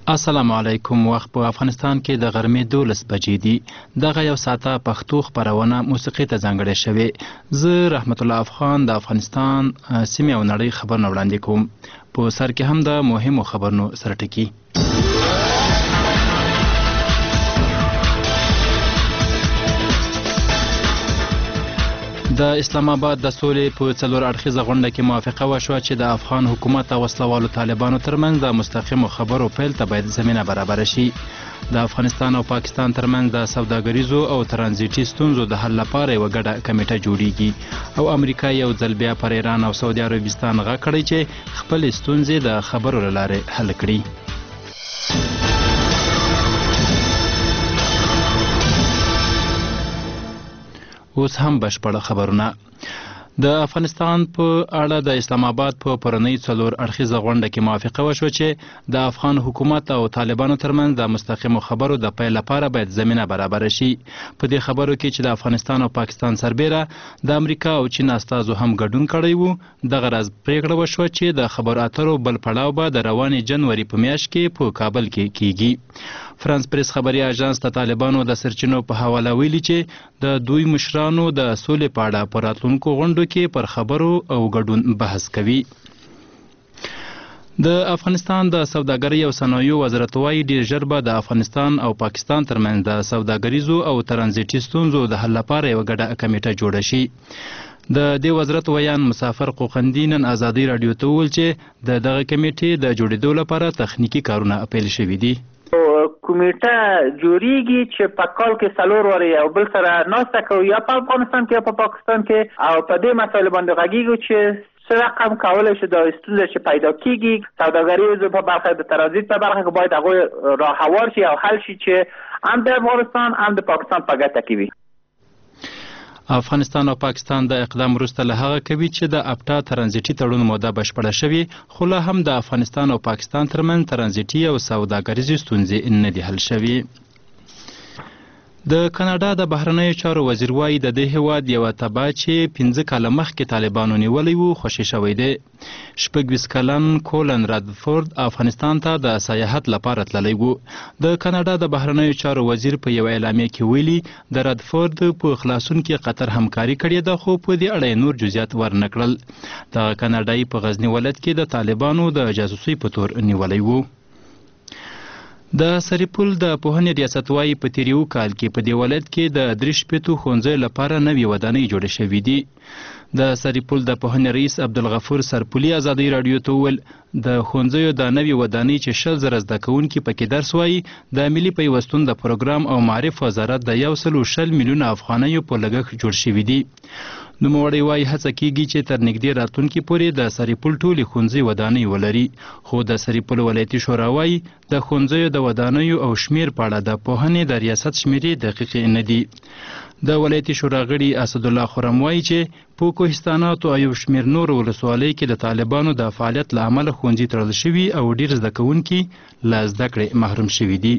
السلام علیکم. وخت په افغانستان کې د غرمې 12 بجې دي. دغه یو ساعته پښتو خپرونه موسیقي ته ځانګړې شوې. زه رحمت الله افغان د افغانستان سیمې او نړۍ خبرونه وړاندې کوم. په سر کې هم د مهمو خبرونو سره ټکی. د اسلام آباد د سولې په څلور اړخیزه غونډه کې موافقه وشوه چې د افغان حکومت او وسلوالو طالبانو ترمنځ د مستقیمو خبرو پیل ته باید زمینه برابره شي. د افغانستان او پاکستان ترمنځ د سوداګریزو او ترانزیټي ستونزو د حل لپاره یوه ګډه کمیټه جوړیږي او امریکا یو ځل بیا پر ایران او سعودي عربستان غږ کړی چې خپلې ستونزې د خبرو له لارې حل کړي. اوس هم بشپړه خبرونه. د افغانستان په اړه د اسلام آباد په پرونی څلور اړخیزه غونډه کې موافقه وشوه چې د افغان حکومت او طالبانو ترمنځ د مستقیمو خبرو د پیل لپاره باید زمینه برابره شي. په دې خبرو کې چې د افغانستان او پاکستان سربیره د امریکا او چین استازو هم ګډون کړی وو، دغه راز پریکړه وشوه چې د خبرو اترو بل پړاو به د روانې جنوري په میاشت کې په کابل کې کیږي. فرانس پریس خبري اژانس د طالبانو د سرچینو په حواله ویلي چې د دوی مشرانو د سولې په اړه په راتلونکو غونډو کې پر خبرو او ګډون بحث کوي. د افغانستان د سوداګرۍ او صنایعو وزارت وايي ډیر ژر به د افغانستان او پاکستان ترمنځ د سوداګریزو او ترانزیټي ستونزو د حل لپاره یوه ګډه کمیټه جوړه شي. د دې وزارت ویان مسافر قوقندي نن ازادي راډیو ته وویل چې د دغه کمیټې د جوړېدو لپاره تخنیکي کارونه پیل شوي دي. کمیټه جوړیږي چې په کال کې څلور وارې یو بل سره ناسته کوي، یا په افغانستان کې یا په پاکستان کې، او په دې مسایلو باندې غږیږو چې څه رقم کولی شي دا ستونزه چې پیدا کیږي سوداګریزو په برخه د ترانزیت په برخه کې باید هغوی راه هوار شي او حل شي چې هم د افغانستان هم د پاکستان په ګټه کې وي. افغانستان او پاکستان د اقدام وروسته له هغه کوي چې د اپټا ترانزیټي تړون موده بشپړه شوې، خو لا هم د افغانستان او پاکستان ترمنځ ترانزیټي او سوداګریزې ستونزې نه دي حل شوې. د کاناډا د بهرنیو چارو وزیر وایي د دې هیواد یوه تبع چې 15 کاله مخکې طالبانو نیولی و خوشي شوی دی. 26 کلن کولن رادفورد افغانستان ته د سیاحت لپاره تللی و. د کاناډا د بهرنیو چارو وزیر په یوه اعلامیه کې ویلي د رادفورد په خلاصون کې قطر همکاري کړې ده، خو په دې اړه نور جزئیات ورنه کړل. دغه کاناډایي په غزني ولایت کې د طالبانو د جاسوسۍ په تور نیولی و. د سرپل د پوهنې ریاست وايي په تیر یو کال کې په دې ولایت کې د 3 ښوونځیو لپاره نوې ودانۍ جوړې شوې دي. د سرپل د پوهنې رئیس عبدالغفور سرپولي ازادي راډیو ته وویل د ښوونځیو د نوې ودانۍ چې 100,000 زده کوونکي پکې درس وایي د ملي پیوستون د پروګرام او معرف وزارت د 120 میلیونه افغانیو په لګښت جوړ شوي دي. نوموړی وایي هڅه کیږي چې تر نږدې راتلونکي پورې د سرپل ټولې ښوونځي ودانۍ ولري، خو د سرپل ولایتي شورا وایي د ښوونځیو د ودانیو او شمیر په اړه د پوهنې د ریاست شمیرې دقیقې نه دي. د ولایتي شورا غړي اسدالله خرم وایي چې په کوهستاناتو او یو شمیر نور ولسوالۍ کې د طالبانو د فعالیت له امله ښوونځي تړل شوي او ډیر زده کوونکي له زده کړې محروم شوي دي.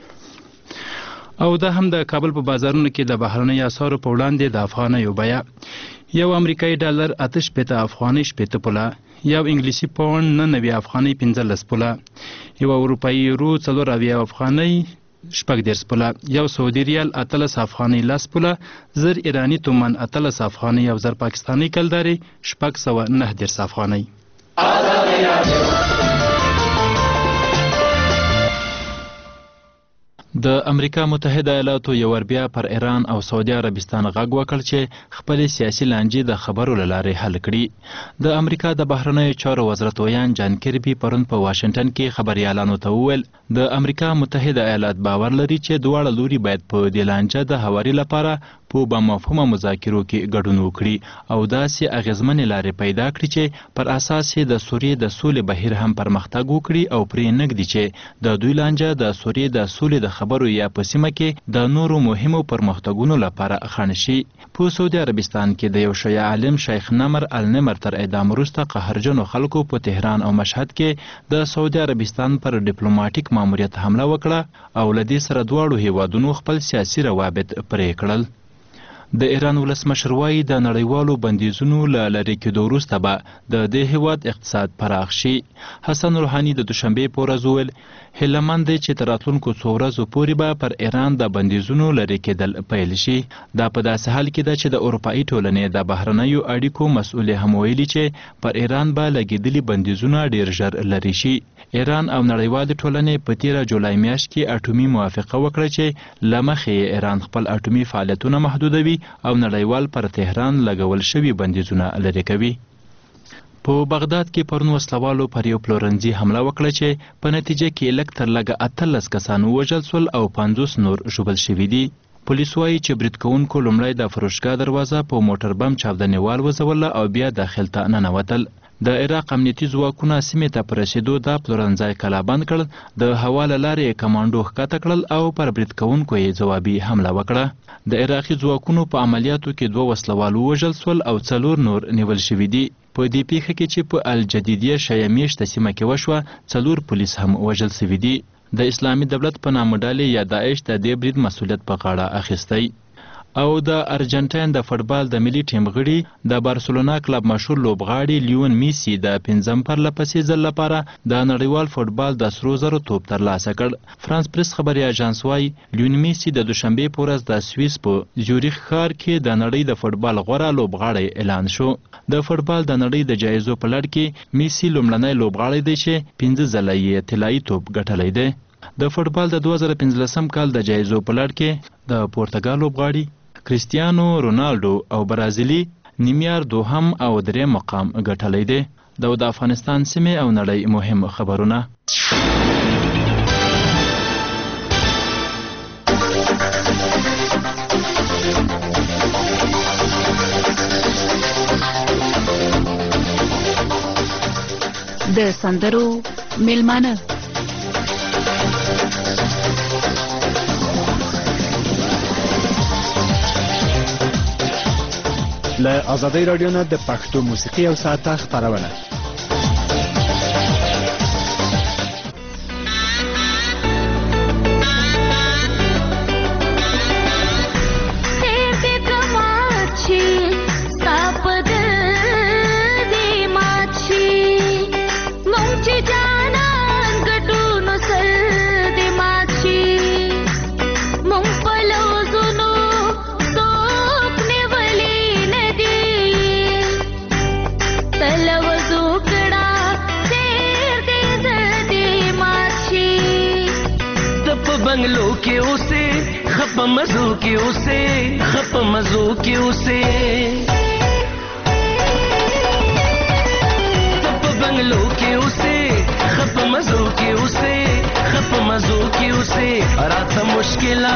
او دا هم د کابل په بازارونو کې د بهرنیو اسعارو په وړاندې د افغانیو بیه: یو امریکایي ډالر 8 افغانۍ 8 پوله، یو انګلیسي پاوند 99 افغانۍ 15 پوله، یو اروپایي یورو 4 افغانۍ 14 پوله، یو سعودي ریال 18 افغانۍ 10 پوله، زر ایرانی تومان 18 افغانۍ او زر پاکستاني کلداري 609 افغانۍ. د امریکا متحده ایالاتو یو ور بیا پر ایران او سعودي عربستان غږ وکړ چې خپل سیاسي لانجې د خبرو له لارې حل کړي. د امریکا د بهرنیو چارو وزارت ویان جان کربي پرون په واشنګټن کې خبريالانو ته وویل د امریکا متحده ایالات باور لري چې دواړه لوري باید په دې لانجه د هواري لپاره په بامفهومه مذاکرو کې ګډون وکړي او داسې اغیزمنې لارې پیدا کړي چې پر اساس یې د سوریې د سولې بهیر هم پرمختګ وکړي او پرې نږدي چې د دوی لانجه د سوریې د سولې د خبرو یا په سیمه کې د نورو مهمو پرمختګونو لپاره خنډ شي. په سعودي عربستان کې د یو شیعه عالم شیخ نمر النمر تر اعدام وروسته قهرجنو خلکو په تهران او مشهد کې د سعودي عربستان پر ډیپلوماټیک ماموریت حمله وکړه او له دې سره دواړو هیوادونو خپل سیاسي روابط پرې کړل. د ایران ولسمشر وایي د نړیوالو بندیزونو له لرې کېدو وروسته به د دې هیواد اقتصاد پراخ شي. حسن روحاني د دوشنبې په ورځ وویل هیله مند دی چې تر راتلونکو څو ورځو پورې به پر ایران د بندیزونو لرې کېدل پیل شي. دا په داسې حال کې ده چې د اروپایي ټولنې د بهرنیو اړیکو مسؤل هم ویلي چې پر ایران به لګېدلي بندیزونه ډېر ژر لرې شي. ایران او نړیوالې ټولنې په تیره جولای میاشت کې اټومي موافقه وکړه چې له مخې ایران خپل اټومي فعالیتونه محدودوي او نړیوال پر تهران لګول شوي بندیزونه لرې کوي. په بغداد کې پرون وسلوالو پر یو پلورنځي حمله وکړه چې په نتیجه کې لږ تر لږه 18 کسان ووژل شول او 50 نور ژوبل شوي دي. پولیس وایي چې برید کوونکو لومړی د فروشګاه دروازه په موټر بم چاودنېوال وځوله او بیا داخل ته ننوتل. د عراق امنیتي ځواکونه سیمې ته په رسېدو دا پلورنځی کلابند کړ، د هوا له لارې کمانډو ښکته کړل او پر برید کوونکو یې ځوابي حمله وکړه. د عراقي ځواکونو په عملیاتو کې 2 وسلوال ووژل شول او 4 نور نیول شوي دي. په دې پیښه کې چې په الجدیدیه شیعه میشته سیمه کې وشوه 4 پولیس هم وژل شوي دي. د اسلامي دولت په نامه ډلې یا داعش د دې برید مسؤلیت په غاړه اخیستی. او د ارجنټاین د فوټبال د ملي ټیم غړي د بارسلونا کلب مشهور لوبغاړي لیون میسی د 5م پرلپسې ځل لپاره د نړیوال فوټبال د سرو زرو توپ ترلاسه کړ. فرانس پریس خبري اژانس وایي لیون میسی د دوشنبې په ورځ د سویس په زیوریخ ښار کې د نړۍ د فوټبال غوره لوبغاړی اعلان شو. د فوټبال د نړۍ د جایزو په لړ کې میسی لومړنی لوبغاړی دی چې 5 ځله یې طلایي توپ ګټلی دی. د فوټبال د 2015 کال د جایزو په لړ کې د پرتګال لوبغاړي کریستیانو رونالډو او برازیلي نیمار 2 او 3 مقام ګټلی دی. د افغانستان سیمې او نړۍ مهم خبرونه. د سندرو میلمانه له آزادۍ رادیو نه د پښتو موسیقي او ساعته خپرونه. बंगलो के उसे खप मजो के उसे खप मजो के उसे खप बंगलो के उसे खप मजो के उसे खप मजो के उसे रात मुश्किला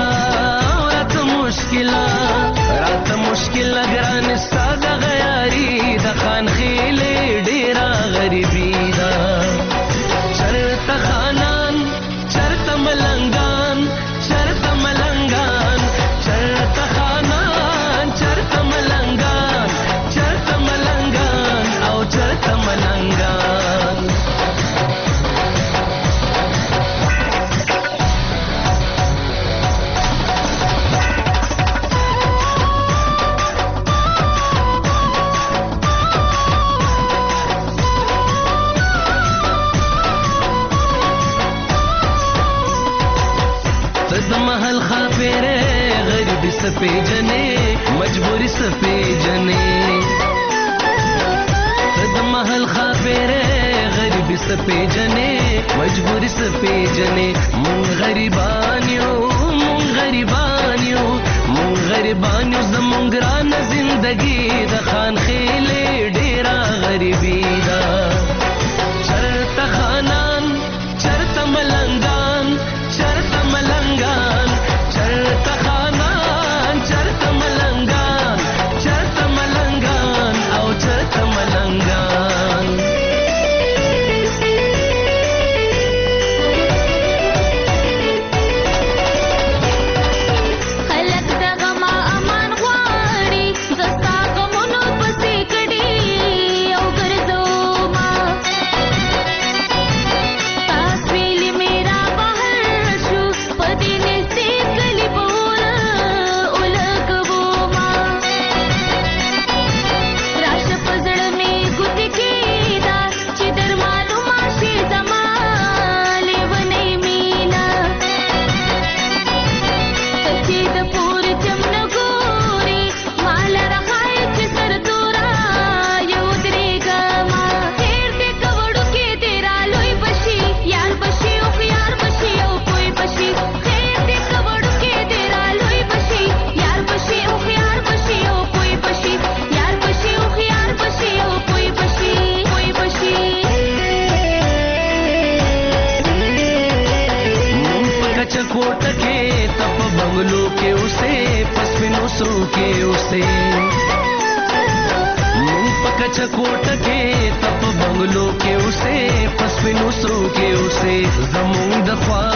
ग्रान सादा गयारी द खान खेले डेरा गरीबी दा चरता खानान चरता मलंगान चरता मलंगान चरता खानान चरता मलंगान औ चरता मलंगान महल खाफेरे गरीबी सपे जने मजबूरी सपे जने सद महल खाफेरे गरीबी सपे जने मजबूरी सपे जने मुंग गरीबानियो जमुंगरान जिंदगी द खान खेले डेरा गरीबी दा चरता खानान चरता मलंगान चरता मलंगान चरता खानान चरता मलंगान औ चरता मलंगान खलक दगमा अमान ख्वारी दस्ता गमनो पसे कड़ी औ गर्दो मा चकोट के तप बंगलों के उसे पसमिनो सो के उसे पक चकोट के तप बंगलों के उसे पसमिनो सो के उसे जमुंग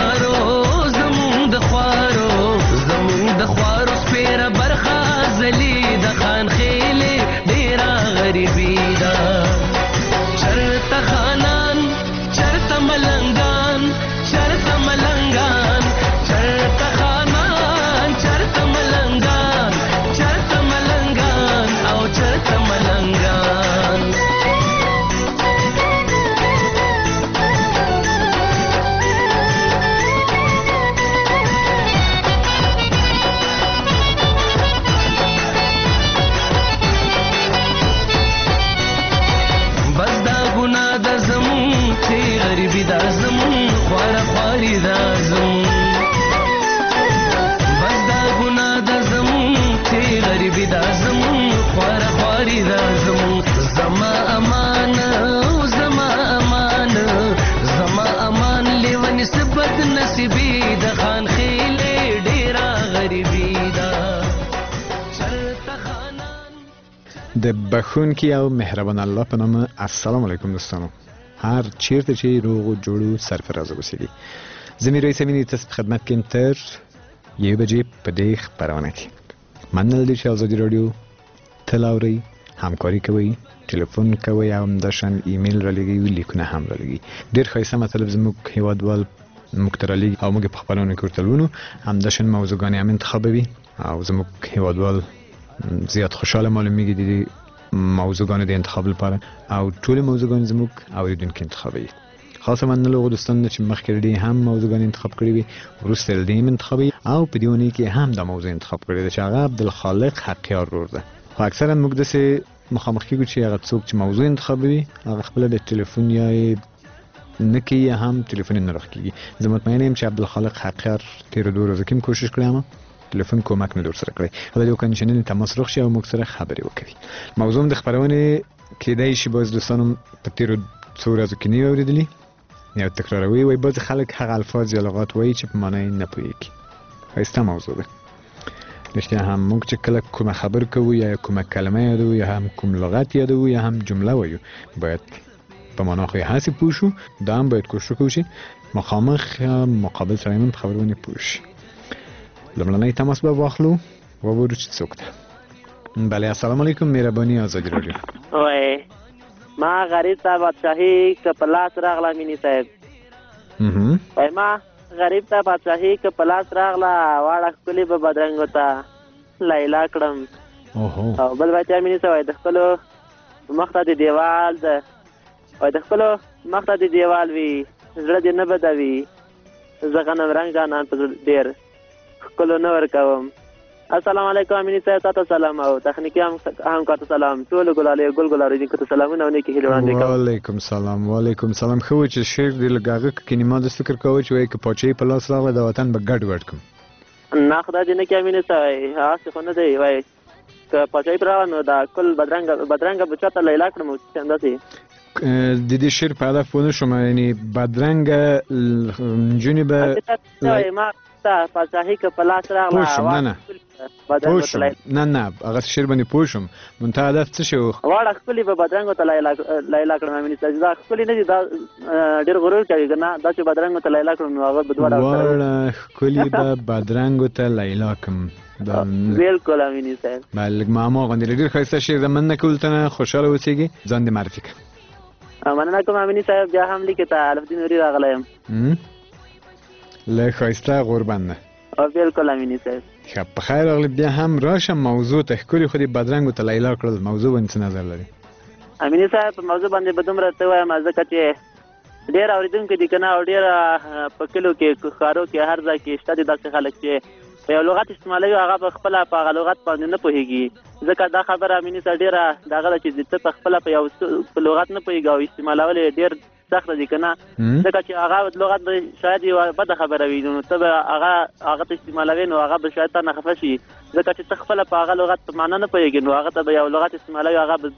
दख्वारो स्पेरा बरखा जली दखान खेले डेरा गरीबी दा चरता खानान चरता मलंगान चरता मलंगान चरता खानान चरता मलंगान चरता मलंगान आओ चरता मलंगान غریبی دا زمون خوارا خواری دا زمون بس دا گناه دا زمون تی غریبی دا زمون خوارا خواری دا زمون زما امان زما امان زما امان لیونی سبت نصیبی دا خان خیلی ډیرا غریبی دا چرتا خانان د بخونکي او مهربان الله په نام. السلام علیکم دوستانو، هر چیرته چې روغ و جوړ و سرفراز اوسئ. زمین رئیس امینی تاسو په خدمت کې تر 1 بجې په دې خبرونه کې مننه لري چې آزادي رادیو تل اورئ، همکاري کوئ، ټلیفون کوئ او همداشان ایمیل را لګوئ، لیکونه هم را لګوئ. ډېر ښایسته مطلب زموږ هیوادوال موږ ته را لګي او موږ په خپلونو کې ورته لولو. همداشان موضوعګانې هم انتخابوي او زموږ هیوادوال زیات خوشحاله معلومیږي د موضوعګانو د انتخاب لپاره او ټول موضوعګان زموږ اوریدونکو انتخابوي. خاصه مننه له دوستانو چې مخکې لري هم موضوعګان انتخاب کړی وي، وروسته لري هم انتخابوي او په دیونه کې هم د موضوع انتخاب کړی دی چې هغه عبدالخالق حقیار رور ده. خو اکثرا موږ داسې مخامخ کېږو چې هغه څوک چې موضوع انتخابوي هغه خپله د ټلیفون یا نه کوي یا هم ټلیفون نه راخکېږي. زه مطمئن یم چې عبدالخالق حقیار تېرو 2 ورځو کې هم کوشش کړی یم ټلیفون کومک نه سره کړی او د یو کنډیشنل تماس روغ شي او موږ سره خبرې وکړي. موضوع د خبرونه کېدای شي باز دوستانو په تیرو 2 ورځو کې نه اوریدلی یا تکراروي وي، باز خلک هغه الفاظ یا لغات وایي چې په معنی نه پوهیږي. ښایسته موضوع ده. رښتیا هم موږ چې کله کومه خبر کوو یا کومه کلمه یادوو یا هم کوم لغت یادوو یا هم جمله وایو باید په معنا خو یې هسې پوه شو. دا هم باید کوشش وکړو چې مخامخ یا مقابل سره هم په خبرونه پوه شي. لمړنۍ تماس به واخلو وګورو چې څوک ده. بله السلام علیکم، مهرباني آزادي رادیو. وای ما غریب ته بادشاهي که په لاس راغله مینی صاحب. وای ما غریب ته بادشاهي که په لاس راغله واړه ښکلې به بدرنګو ته لیلا کړم. او بل بچا مینی صاحب د خپلو مخ ته د دیوال ده وای د خپلو مخ ته د دیوال وي زړه دې نه بدوي زه غنم رنګانان په ډېر کلو نه ورکوم. السلام علیکم امینی صاحب، تاسو سلام او تخنیکی همکارو سلام، ټول ګلالي ګلګلاري دې کوته سلامونه او نیکی هیله وړاندې کوم. وعلیکم سلام. وعلیکم سلام. خو چې شعر دې لګاغه کلمه د فکر کوي چې وای ک پچې په لاس راغله د وطن به ګډ وډ کوم. نه خدای دې نه کې امینی صاحب هغه خو نه دی وای ک پچې پر نو دا کل بدرنګ بچاته لیلا کړم څنګه سي د دې شعر په هدف ونه شوم، یعنی بدرنګ جونی به ما پاچاهي که په لاس راغله نه هغه شعر باندې پوه شوم. منتها هدف څه شو؟ واړه ښکلې به بدرنګو ته لیلا کړم. امیني صاحب دا ښکلې نه دي، دا ډېر غرور کوي که نه دا چې بدرنګو ته لیلا کړم نو هغه به دوه واړه ښکلې به بدرنګو ته لیلا کړم. بالکل امیني صاحب. بله ما غوندې ډېر ښایسته شعر د مننه کولو ته نه خوشحاله اوسېږي. ځان دې معرفي کړه. مننه کوم امیني صاحب. بیا هم لیکې ته الفدین نوري راغلی یم له ښایسته غوربند نه. بالکل امیني صاحب. ښه په خیر راغلی. بیا هم راشم موضوع ته. ښکلې خو دې بدرنګو ته لیلا کړل، موضوع باندې څه نظر لري؟ امیني صاحب په موضوع باندې به دومره ته وایم ځکه چې ډېر اورېدونکي دي که نه او ډېر په کلیو کې ښارو کې هر ځای کې شته دي داسې خلک چې په یو لغت استعمالوي هغه په خپله په هغه لغت باندې نه پوهېږي. ځکه دا خبره امیني صاحب ډېره دغه ده چې ته په خپله په یو لغت نه پوهېږي او استعمالول یې ډېر سخته دي که نه، ځکه چې هغه لغت به شاید یوه بده خبره وي نو ته به هغه ته استعمالوي نو هغه به شاید تا نه خفه شي، ځکه چې ته خپله په هغه لغت په معنا نه پوهېږي نو هغه ته به یو لغت استعمالوي هغه به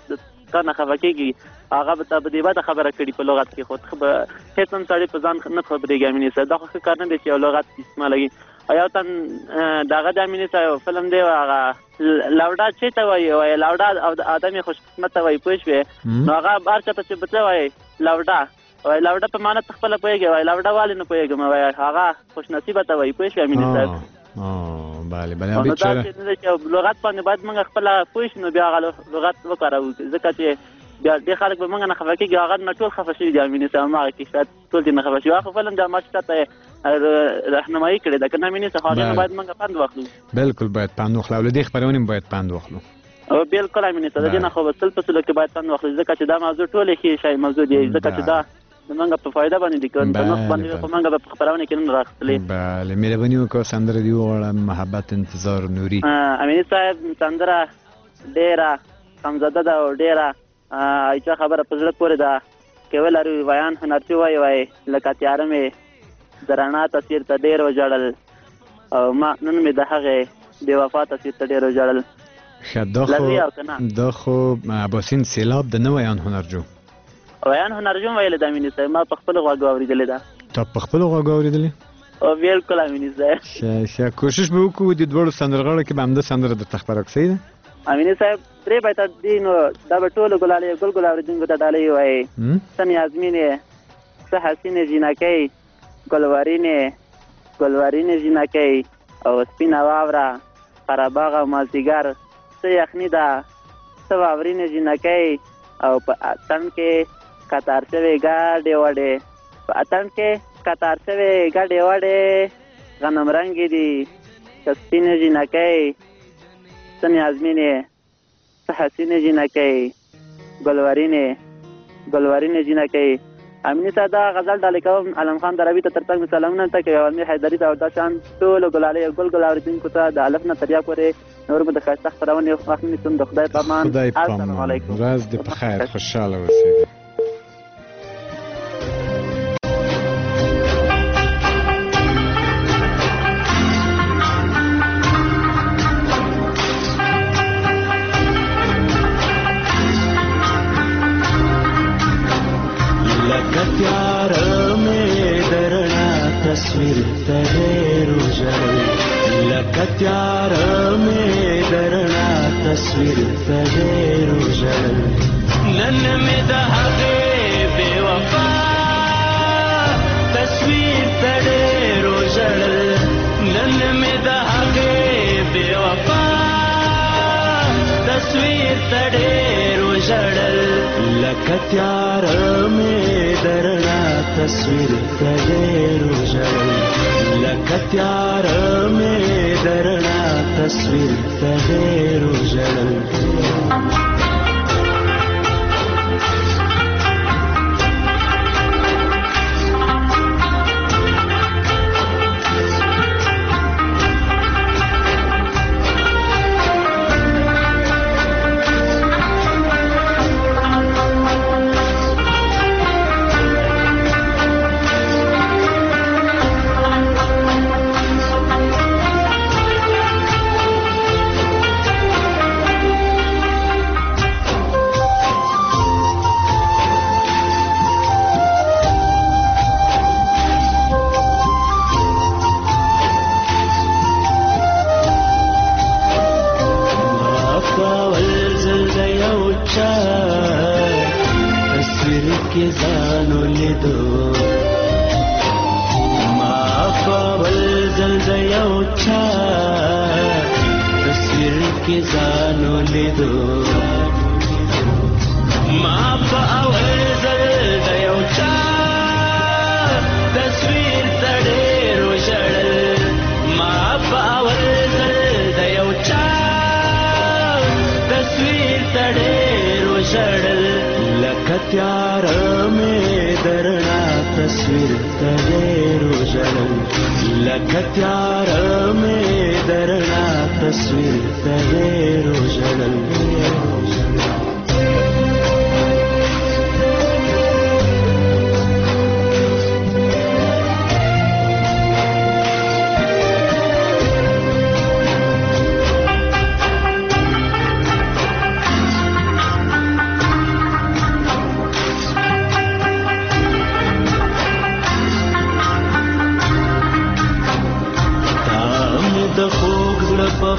کار نه خفه کېږي هغه به ته په دې بده خبره کړي په لغت کې خو هېڅ هم سړی په ځان نه خبرېږي امیني صاحب دا خو ښه کار نه دی چې یو لغت استعمالوي یو تن دغه د امیني صاحب فلم دی هغه لوډا چې ته وایي لوډا او آدم یې خوشقسمته وایي پوه شوې نو هغه هر چاته چې به څه وایي لوډا وایي لوډا په معنا ته خپله پوهېږي وایي لوډا والې نه پوهېږم وایي هغه خوشنصیبه ته وایي پوه شوې امیني صاحب بله نو دا چې لغت باندې باید موږ خپله پوه شو نو بیا هغه لغت وکاروو ځکه چې بیا دې خلک به موږ نه خفه کېږي هغه نه ټول خفه شوي دي امیني صاحب هماغه کې شاید ټول دې نه خفه شوي هغه فلم د ما چې چاته رهنمایي کړې ده که نه امیني صاحب هغې نه باید موږ پند واخلو بلکل باید پند واخلو او له دې خپرونې باید پند واخلو بلکل امیني صاحب د دې نه خو به سل په سلو کې باید پند واخلو ځکه چې دا موضوع ټولې ښې شی موضوع دی ځکه چې دا د موږ په فایده باندې دي که په نقص باندې خو موږ به په خپرونه کې نه راخیستلې بله مهرباني وکړه سندره دې وغواړه محبت انتظار نوري امیني صاحب سندره ډېره کمزده ده او ډېره ایچا خبره په زړه پورې ده که ولرو ویان هنرچي وایي لکه تیاره مې د رڼا تصویر ته ډېر وژړل او ما نن مې د هغې بې وفا تصویر ته ډېر وژړل ښه دا خو اباسین سیلاب د نه ویان هنرجو ویان هنرجو ویلی د امیني صاحب ما په خپلو غوږو اورېدلې ده تا په خپلو غوږو اورېدلې او بلکل امیني صاحب ښه کوشش به وکړو د دواړو سندرغاړو کې به همدا سندره درته خپره کړو صحیح ده امیني صاحب درې بیته دي نو دا به ټولو ګلالې ګل ګل اورېدونکو ته ډالۍ ووایي څه نیازمینې څه حسینې جینکۍ ګلورینې جینکۍ او سپینه واوره قرهباغ او مازدیګر څه یخني ده څه واورینې جینکۍ او په اتڼ کې کتار شوې ګاډې وډې په اتڼ کې کتار شوې ګاډې وډې غنم رنګې دي که سپینې جینکۍ څه نیازمینې څه حسینې جینکۍ ګلورینې جینکۍ امیني صاحب دا غزل ډالۍ کوم علم خان دروي ته تر څنګ مې سلامونه ته کوي امیر حیدري ته او دا شان ټولو ګلالۍ ګل ګل اورېدونکو ته د الف نه تر یا پورې نور به د ښایسته خپرونې وخت نیسم د خدای په امان السلام علیکم ورځ دې په خیر خوشحاله اوسېږئ تصویر تغیر جل لکه تیار میں درنا تصویر تغیر جل نن میں دہغے بے وفا تصویر تغیر جل نن میں دہغے بے وفا تصویر تغیر جل لکه تیار میں درنا تصویر تغیر جل لکه تیار میں درنا تصویر تغیر جل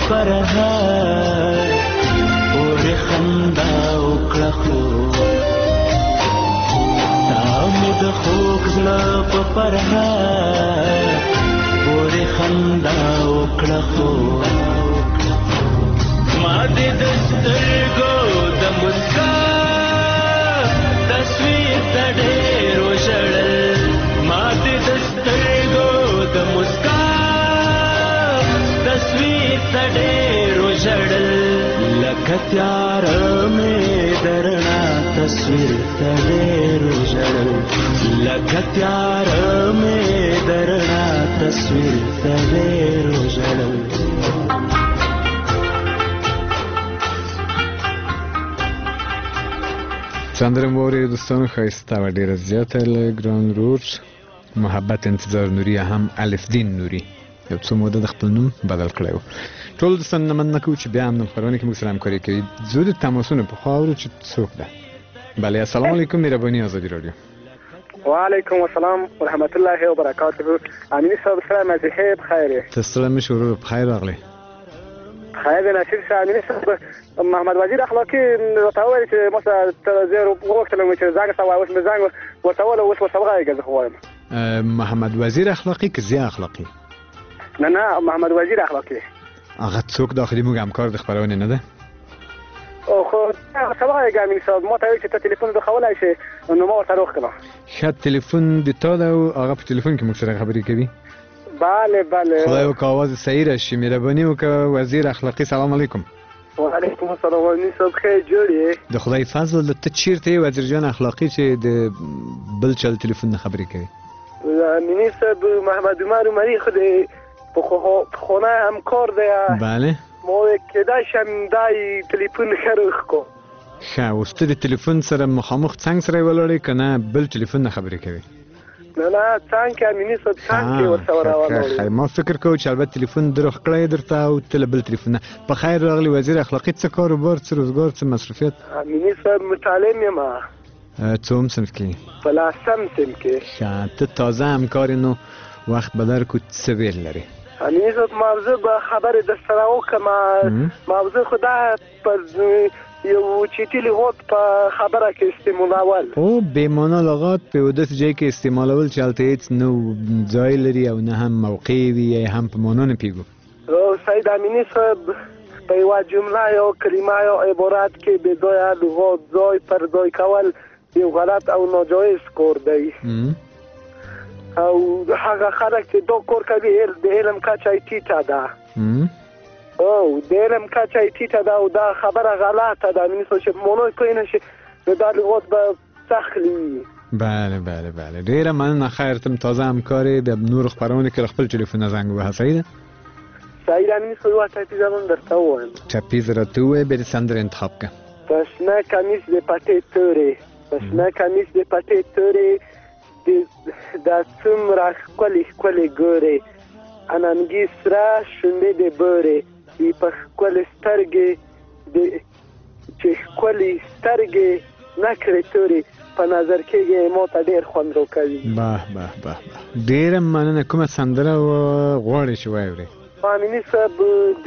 فرهاد پورې خندا وکړه خو دا مو د خوږ زړه په فرهاد پورې خندا وکړه خو ما دې د سترګو د مسکا تصویر ته ډېر وژړل ما دې د سترګو د مسکا تصویر ته ډېر وژړل لکه تیاره مې د رڼا تصویر ته ډېر وژړل لکه تیاره مې د رڼا تصویر ته ډېر وژړل سندره مو اورېدو دوستانو ښایسته وه ډېره زیاته له ګران ورور محبت انتظار نوري هم الف دین نوري یو څو موده د خپل نوم بدل کړی و ټولو دوستانو نه مننه کوو چې بیا هم خپرونې کې موږ سره همکاري کوي زه د تماسونو پخوا اورو چې څوک ده بله السلام علیکم مهرباني ازادي راډیو وعلیکم السلام ورحمت الله وبرکاته امینی صاحب سلام مزیحه بخیر ته ستړی مه شې ورور بخیر راغلی خیر دی نصیر صاحب امینی صاحب محمد وزیر اخلاقي راته وویل چې مثلا زه وغوښتلم چې زنګ ته اوس مې زنګ ورته وویل اوس ورته وغږېږه زه خو وایم محمد وزیر اخلاقي که ضیا اخلاقي نه محمد وزیر اخلاقي هغه څوک داخلي موږ همکار د خپرونې نه ده خو ورته وغږېږه امیني صاحب ما ته ویل چې ته تلیفون دخولی شې نو ما ورته روغ کړم ښه تلیفون د تا ده او هغه په تلیفون کې موږ سره خبرې کوي بله خدای وکړه آواز صحیح راشي مهرباني وکړه وزیر اخلاقي سلام علیکم وعلیکم السلام امیني صاحب خیر جوړ یې د خدای فضل ته چیرته یې وزیر جان اخلاقي چې د بل چل تلیفون نه خبرې کوي امیني صاحب محمد عمر عمري خو د پخوانی همکار دی بله ما کیدای شم دای تلیفون ښه روغ کو ښه اوس ته د تلیفون سره مخامخ څنګ سره یې ولاړې که نه بل تلیفون نه خبرې کوي نه څنګ کې امیني صاحب څنګ کې ورسره راولاړې ما فکر کوم چې البته تلیفون دروغ کړی درته او ته له بل تلیفون نه په خیر راغلی وزیر اخلاقي څه کاروبار څه روزګار څه مصروفیت امیني صاحب متعلم یم څوم صنف کې په لسم صنف کې ښه ته تازه همکار نو وخت به درکړو څه ویل لرې امیني صاحب موضوع به خبرې در سره وکړم موضوع خو دا په یو چیټي لغات په خبره کې استعمالول او بېمانا لغات په یو داسې ځای کې استعمالول چې هلته هېڅ نه ځای لري او نه هم موقع وي یا هم په مانا نه پوهېږو سید امیني صاحب په یوه جمله یا کلمه یا عبارت کې بېځایه لغات ځای پر ځای کول یو غلط او ناجایز کار دی او هغه خلک چې دا کار کوي د علم کچه یې ټیټه ده او د علم کچه یې ټیټه ده او دا خبره غلطه ده امیني صاحب چې مانا یې پوه نه شي نو دا لغات به سخلي بله ډېره مننه خیر تم تازه همکارې د نورو خپرونې کې خپل تلیفون زنګ ووهه صحیح ده صحیح ده امیني صاحب یوه ټپیزه هم درته ووایم ټپیزه راته ووایه بیا د سندرې انتخاب کړه په شنه کمیس د پټې تورې په شنه کمیس د پټې تورې دا څومره ښکلې ښکلې ګورې اننګي سره شونډې د بورې وي په ښکلې سترګې چې ښکلې سترګې نه کړې تورې په نظر کېږي ما ته ډېر خوند راکوي به ډېره مننه کومه سندره غواړې چې واورې امیني صاحب د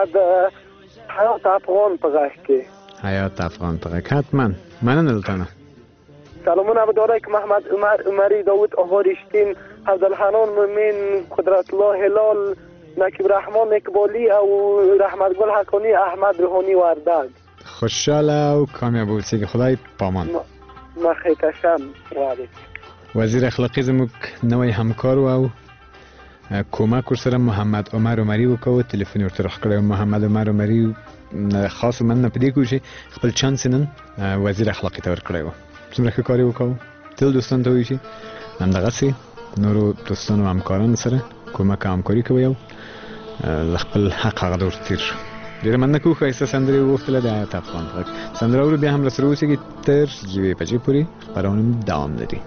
حیات افغان په غږ کې حیات افغان په غږ حتما مننه له تا نه سلامونه به دارای که محمد عمر عمری داود آقا رشتین عبدالحنان مومن قدرت الله هلال نقیب رحمان اقبالی او رحمت گل حقانی احمد روحانی وردگ خوشحاله او کامیاب اوسئ خدای پامان مخیتشم وزیر اخلاقی زموږ نوی همکار او کومک ورسره محمد عمر عمری وکړو تلیفون ورته راخ کړی محمد عمر عمری خاص من نه پدې کوي چې خپل چانس نن وزیر اخلاقی ته ورکړی و څومره ښه کار یې وکړو ټول دوستانو ته وایي چې همدغسې نورو دوستانو همکارانو سره کومک او همکاري کوئ او له خپل حق هغه دور تېر شو ډېره مننه کوو ښایسته سندره یې وغوښتله د حیات افغان په غږ سندره اورو بیا هم راسره اوسېږي تر یوې بجې پورې خپرونه دوام لري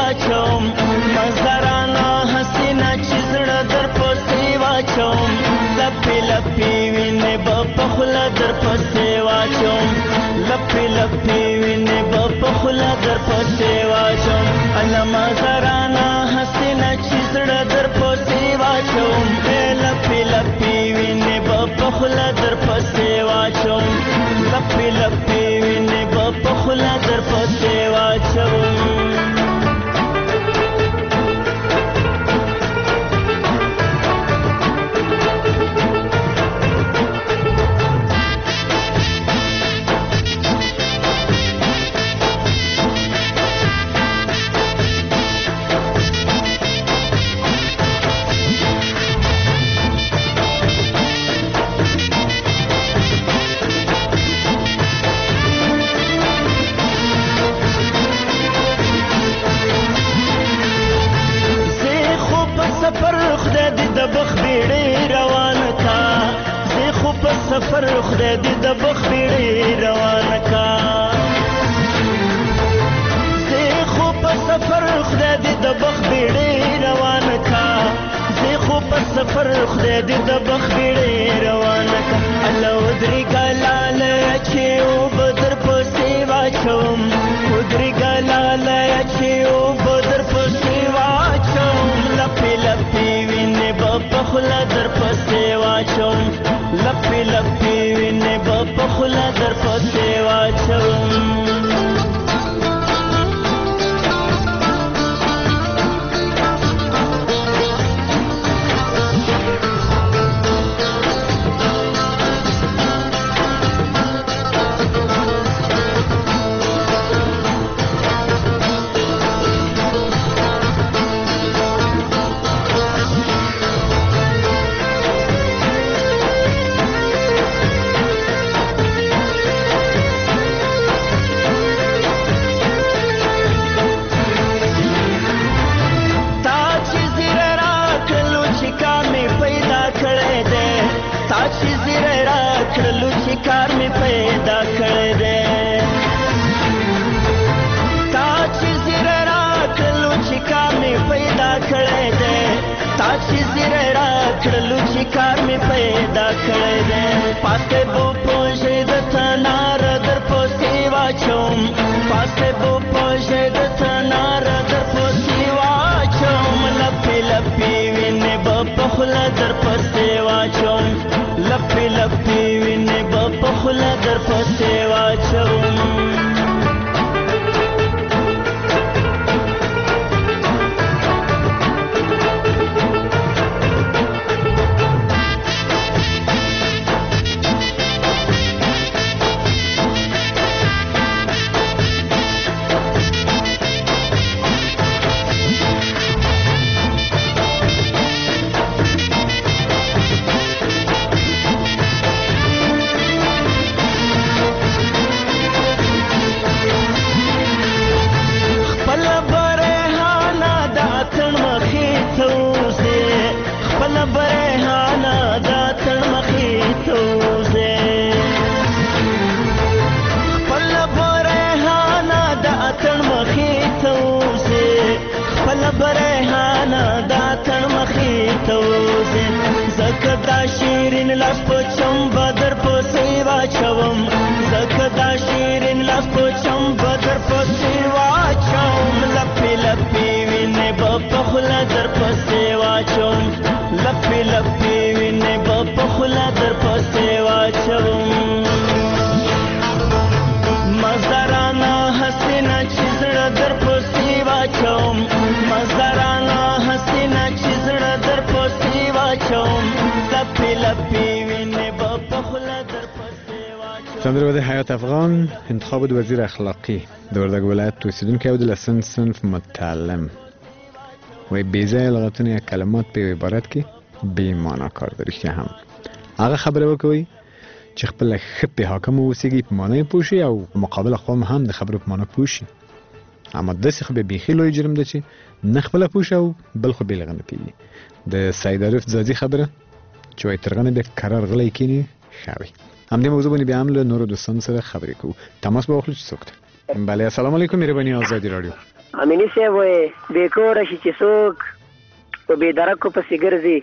مزدارانه حسینه چې زړه در پسې واچوم د بخ بیړې روانه کا زه خو په سفر خدای دې د بخ بیړې روانه کا زه خو په سفر خدای دې د بخ بیړې روانه کا زه خو په سفر خدای دې د بخ بیړې روانه کا الله ودرېږه لاله چې اوبه در پسې واچوم ودرېږه لاله چې اوبه در پسې واچوم لپې لپې وینې به په خوله در پسې واچوم لپې لپې وینې به په خوله در پسې واچوم کار می پیدا کړی دی تا چې زیره راکړلو چې کار می پیدا کړی دی تا چې زیره راکړلو چې کار می پیدا کړی دی پاسې بو پوښې د تنار در پسې واچوم پاسې بو پوښې د تنار در پسې واچوم لپې لپې وینې به په خوله در پسې واچوم لپې لپې وینې به په خوله در پسې واچوم شیرین لاس په چمبه در پسې واچوم زکه دا شیرین لاس په چمبه در پسې واچوم لپې لپې وینې به په خوله در پسې واچوم لپې لپې وینې به په خوله در پسې واچوم مزدارانه حسینه چې زړه در پسې واچوم مزدارانه حسینه چې زړه در پسې واچوم سندره حیات افغان انتخاب وزیر اخلاقی د وردګ ولایت اوسیدونکی او د لسم صنف متعلم و بیځایه لغتونه یا کلمات په عبارت کې بې معنا کار د رښتیا هم هغه خبره وکوي چې خپل ښه په حاکم اوسېږي په معنا یې پوه شي او مقابل خوا هم د خبرو په معنا پوه شي اما داسې خو به بیخي لوی جرم ده چې نه خپله پوه شي او بل خو بېلغه نه پوهېږي د سید عارف ځاځي خبره چې وایي ترغنه بیا کرار غلی کینی ښه وي همدې موضوع باندې بیا هم له نورو دوستانو سره خبرې کوو تماس به واخلو چې څوک دی بله السلام علیکم مهرباني آزادي راډیو امیني صاحب وایي بېکوره شي چې څوک په بېدرکو پسې ګرځي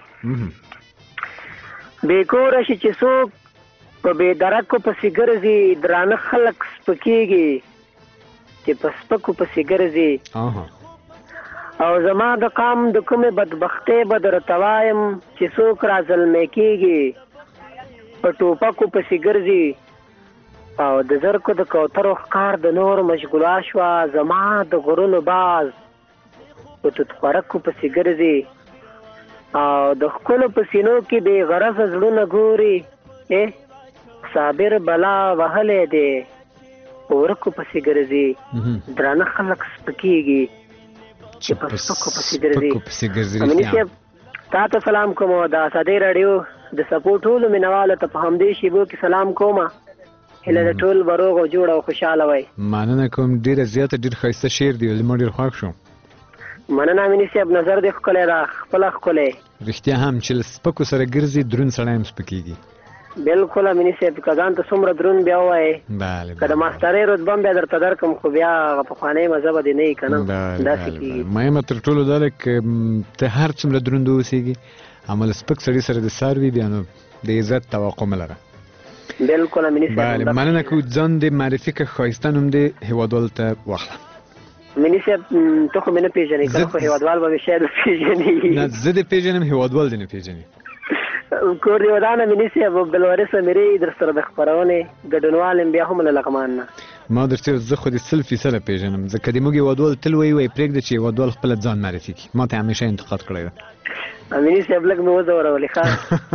بېکوره شي چې څوک په بېدرکو پسې ګرځي درانه خلک سپکېږي چې په سپکو پسې ګرځي او زما د قام د کومې بدبختۍ به درته وایم چې څوک را ظلمې کېږي په ټوپکو پسې ګرځي او د زرکو د کوترو ښکار د نور مشغولا شوه زما د غرونو باز په توتخورکو پسې ګرځي او د ښکلو په سینو کې بې غرضه زړونه ګوري صابر بلا وهلی دی په ورکو پسې ګرځي درانه خلک سپکېږي چې په سپکو پسې ګرځي امیني صاحب تا ته سلام کوم او د ازادۍ راډیو د سپورټ ټولو مینوالو ته په همدې شیبو کې سلام کوم هیله د ټول به روغ او جوړ او خوشحاله وای مننه کوم ډېره زیاته ډېر ښایسته شعر دی زما ډېر خوښ شو مننه امیني صاحب نظر دې ښکلی ده خپله ښکلی رښتیا هم چې له سپکو سره ګرځي دروند سړی هم سپکېږي. بالکل امیني صاحب که ځان ته څومره دروند بیا ووایې که د ماسټرۍ رتبه هم بیا درته درکړم خو بیا هغه پخوانی مزه به دې نه وي که نه داسې کېږي. مهمه تر ټولو دا ده که ته هر څومره دروند واوسېږي اما له سپک سړي سره د سار وي بیا نو د عزت توقع مه لره. بالکل امیني صاحب. بله مننه کوو. ځان دې معرفي که ښایسته نوم دې هېوادوالو ته واخله. امیني صاحب ته خو مې نه پېژنې که نه خو هېوادوال به مې شاید وپېژني. نه زه دې پېژنم هېوادوال دې نه پېژني. کور دې ودان امیني صاحب عبدالوارث امیري در سره د خپرونې ګډونوال یم بیا هم له لغمان نه. ما درته زه خو دې 100% پېژنم ځکه د موږ هېوادوال تل وایي پرېږده چې هېوادوال خپله ځان معرفي کړي. ما ته همیشه انتقاد کړی ده. امیني صاحب لږ مې وځورولې ښه.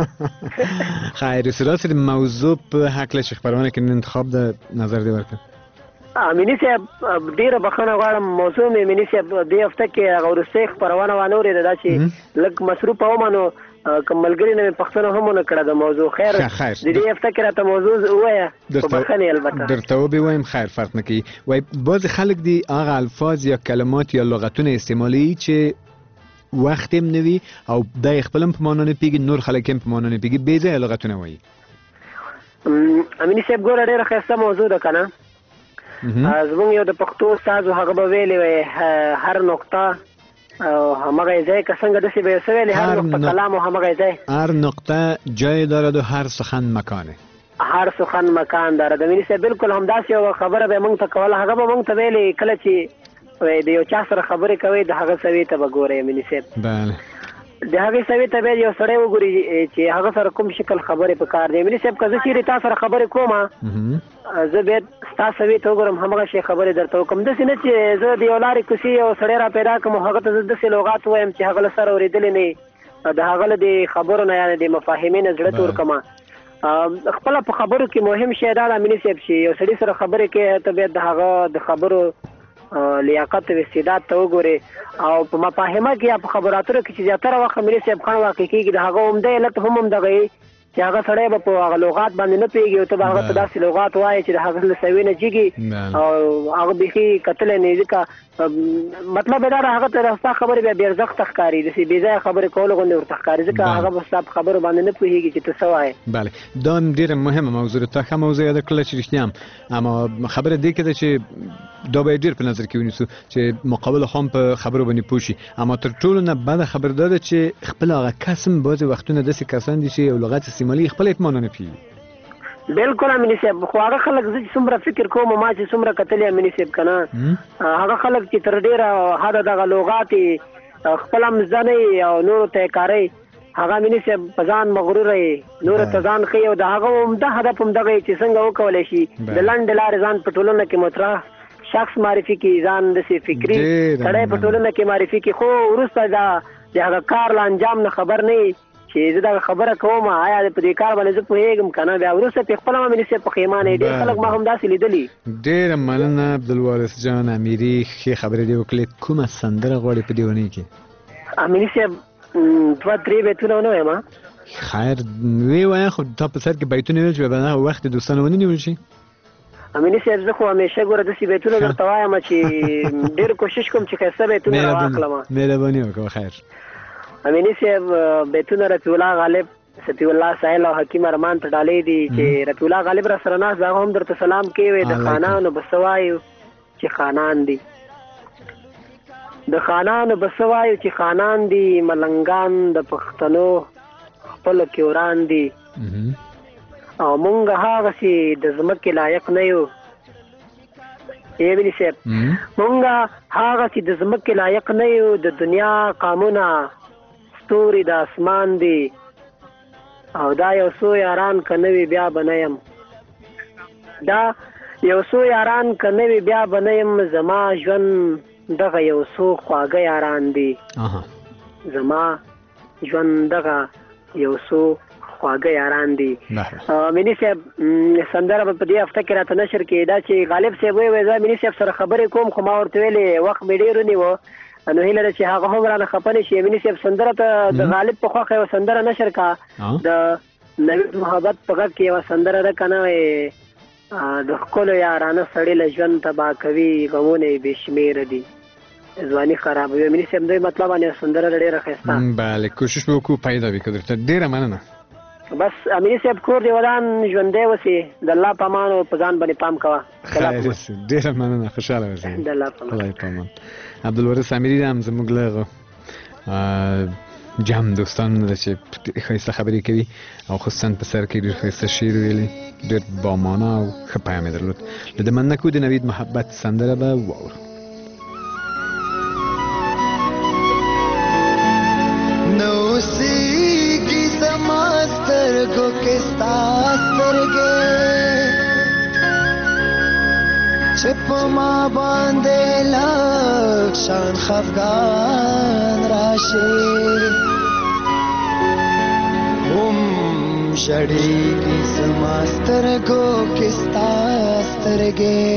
خیر رسول موضوع په هکله چې خپرونه کې انتخاب د نظر دې ورکړه. امیني صاحب ډېره بخښنه غواړم موضوع مې امیني صاحب دې هفته کې هغه وروستۍ خپرونه وانه اورېده دا چې لږ مصروفه ومه نو که ملګري نه مې پوښتنه هم ونه کړه د موضوع. خیر د دې هفته کې راته موضوع ووایه په بخښنې البته درته وبې وایم خیر فرق نه کوي. وایي بعضې خلک دي هغه الفاظ یا کلمات یا لغتونه استعمالوي چې وخت هم نه وي او دا یې خپل هم په معنا نه پوهېږي نور خلک هم په معنا نه پوهېږي بې ځایه لغتونه وایي. امیني صاحب ګوره ډېره ښایسته موضوع ده که نه. زمونږ یو د پښتو استاد و هغه به ویلې وی هر نقطه او همغه ځای که څنګه داسې به یې څه ویلې هر نقطه کلام و همغه ځای هر نقطه جای دارد و هر سخن مکانه هر سخن مکان دارد. امیني صاحب بالکل همداسې یوه خبره به یې مونږ ته کوله هغه به مونږ ته ویلې کله چې د یو چا سره خبرې کوئ د هغه سوي ته به ګورئ امیني صاحب. بله د هغې سوي ته بیا یو سړی وګوري چې هغه سره کوم شکل خبرې په کار دی. امیني صاحب که زه چېرې تا سره خبرې کومه زه بیا ستا سوي ته وګورم همغه شی خبرې درته وکړم. داسې نه چې زه د یو لارې کوڅې یو سړی را پیدا کړم او هغه ته زه داسې لغات ووایم چې هغه له سره اورېدلې نه د هغه له د خبرو نه یعنې د مفاهمې نه زړه تور کړمه. خپله په خبرو کې مهم شی دا ده امیني صاحب چې یو سړي سره خبرې کوې ته بیا د هغه د خبرو لیاقت او استعداد ته وګورې او په مفاهمه کې یا په خبرو اترو کې چې زیاتره وخت امیني صاحب خنډ واقع کېږي د هغه عمده علت هم همدغه وي چې هغه سړی به په هغه لغات باندې نه پوهېږي او ته به هغه ته داسې لغات وایې چې د هغه له سوي نه جګي او هغه بیخي کتلی نه ځکه مطلب یې دا ده هغه ته ستا خبرې بیا بې ارزښته ښکاري داسې بې ځایه خبرې کولو غوندې ورته ښکاري ځکه هغه به ستا په خبرو باندې نه پوهېږي چې ته څه وایې. بله دا هم ډېره مهمه موضوع ده. تا ښه موضوع یاده کړله چې رښتیا هم اما خبره دې کې ده چې دا باید ډېر په نظر کې ونیسو چې مقابل خوا هم په خبرو باندې پوه شي. اما تر ټولو نه بده خبر دا ده چې خپل هغه کس هم بعضې وختونه داسې کسان دي چې یو لغت استعمالي خپله یې په معنا نه پوهېږي. بالکل امیني صاحب خو هغه خلک زه چې څومره فکر کوم ما چې څومره کتلې امیني صاحب که نه هغه خلک چې تر ډېره حده دغه لغات خپل هم زده نه وي او نورو ته یې کاروي هغه امیني صاحب په ځان مغروره یي نورو ته ځان ښیي او د هغه عمده هدف هم دغه چې څنګه وکولی شي د لنډې لارې ځان په ټولنه کې مطرح شخص معرفي کړي ځان داسې فکري سړی په ټولنه کې معرفي کړي خو وروسته د هغه کار له انجام نه خبر نه وي چې زه دغه خبره کوم آیا په دې کار باندې زه پوهېږم که نه بیا وروسته پې خپله امیني صاحب پښیمانه یې ډېر خلک ما هم داسې لیدلي. ډېره مننه عبدالوارث جان امیري ښې خبرې دې وکړې. کومه سندره غواړې په دې اونۍ کې؟ امیني صاحب 2-3 بیتونه ونه وایم. خیر ویې وایه خو تا په سر کې بیتونه ویل چې به دغه وخت دوستانو ونه نیول شي. امیني صاحب زه خو همیشه ګوره داسې بیتونه درته وایم چې ډېر کوشش کوم چې ښایسته بیتونه راواخلم. مهرباني وکړه. خیر امیني صاحب بیتونه رفیع الله غالب سفیع الله ساحل او حکیم ارمان ته ډالۍ دي چې رفیع الله غالب را سره ناست هغه هم درته سلام کوي. د خانانو به څه وایو چې خانان دي د خانانو به څه وایو چې خانان دي ملنګان د پښتنو خپلو کې وران دي او مونږ هغسې د ځمکې لایق نه یو. امیني صاحب مونږ هغسې د ځمکې لایق نه یو د دنیا قامونه ستوري د اسمان دي او دا یو څو یاران که نه وي بیا به نه یم دا یو څو یاران که نه وي بیا به نه یم زما ژوند دغه یو څو خواږه یاران دي زما ژوند دغه یو څو خواږه یاران دي. امیني صاحب سندره به په دې هفته کې راته نشر کېده چې غالب صاحب ویې زه امیني صاحب سره خبرې کوم خو ما ورته ویلې وخت مې ډېر ونیوه نو هیله ده چې هغه هم رانه خفه نه شي. امیني صاحب سندره ته د غالب په خوښه یوه سندره نشر کا د نوید محبت په غږ کې یوه سندره ده که نه د ښکلو یارانه سړي له ژوند تباه کوي غمونه یې بې شمېره دي ځواني خرابوي. امیني صاحب دوی مطلب باندې سندره ډېره ښایسته. بله کوشش به وکړو پیدا وي قدرته. ډېره مننه. بس امیني صاحب کور دی ودان ژوندی اوسې د الله په امان او په ځان باندې پام کوه. ډېره مننه خوشحاله اوسئ. د الله په امان. خدای په امان. عبدالوارث امیري هم زموږ له جام دوستانو ده چې ښایسته خبرې کوي او خصوصا په سر کې ډېر ښایسته شعر ویلي ډېر بامانه او ښه پیام یې درلود. له د منکو د نوید محبت سندره به واورو. نوسیږي زما سترګو کې ستا سترګې چې په ما باندې لږ شان خفګان راشي ژړېږي زما سترګو کې ستا سترګې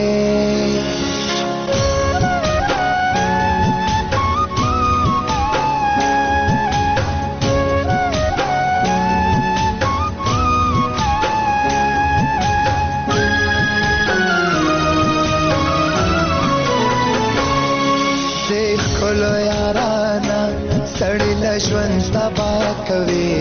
دیخ کلو یارانا سړی له ژوند تبا کوي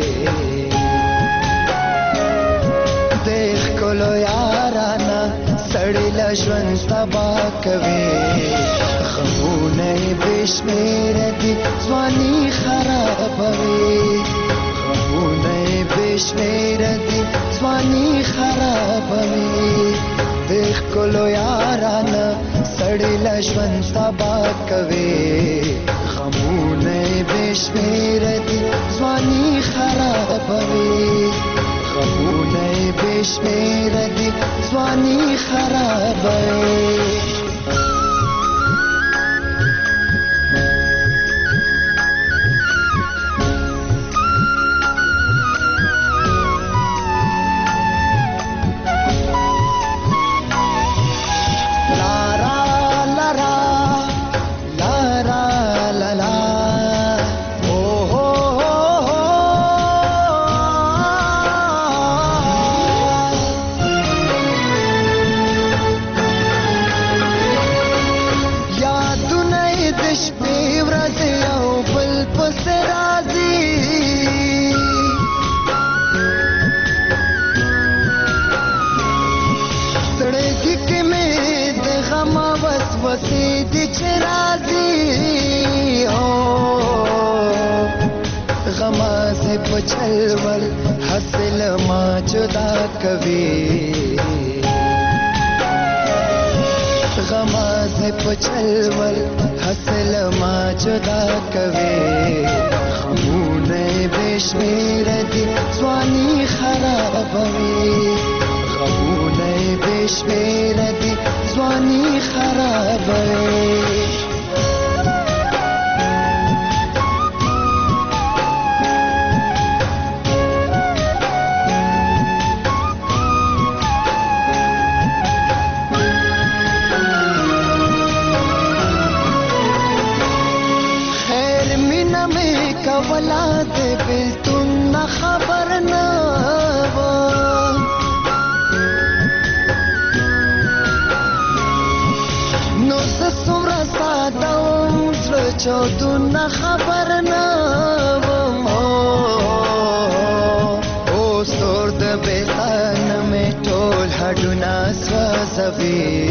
کلو یارانا سړی له ژوند تبا کوي غمونه یې بېشمېره دي ځواني خرابوي غمونه یې بېشمېره دي ځواني خرابوي د ښکلو یارانا سړی له ژوند تبا کوي غمونه یې بېشمېره دي ځواني خرابوي غمونه یې بېشمېره دي ځواني خرابوي پچھلول حاصل ما جدا کوي غما سے پچھلول حاصل ما جدا کوي غمونه بېشمېره دي ځواني خرابوي غمونه بېشمېره دي ځواني خرابوي ولاد بلتون نه خبر نه و نو څومره ساده وم زړه چاودون نه خبر نه وم اوس تور د بېلتان مې ټول هډونه سوځوي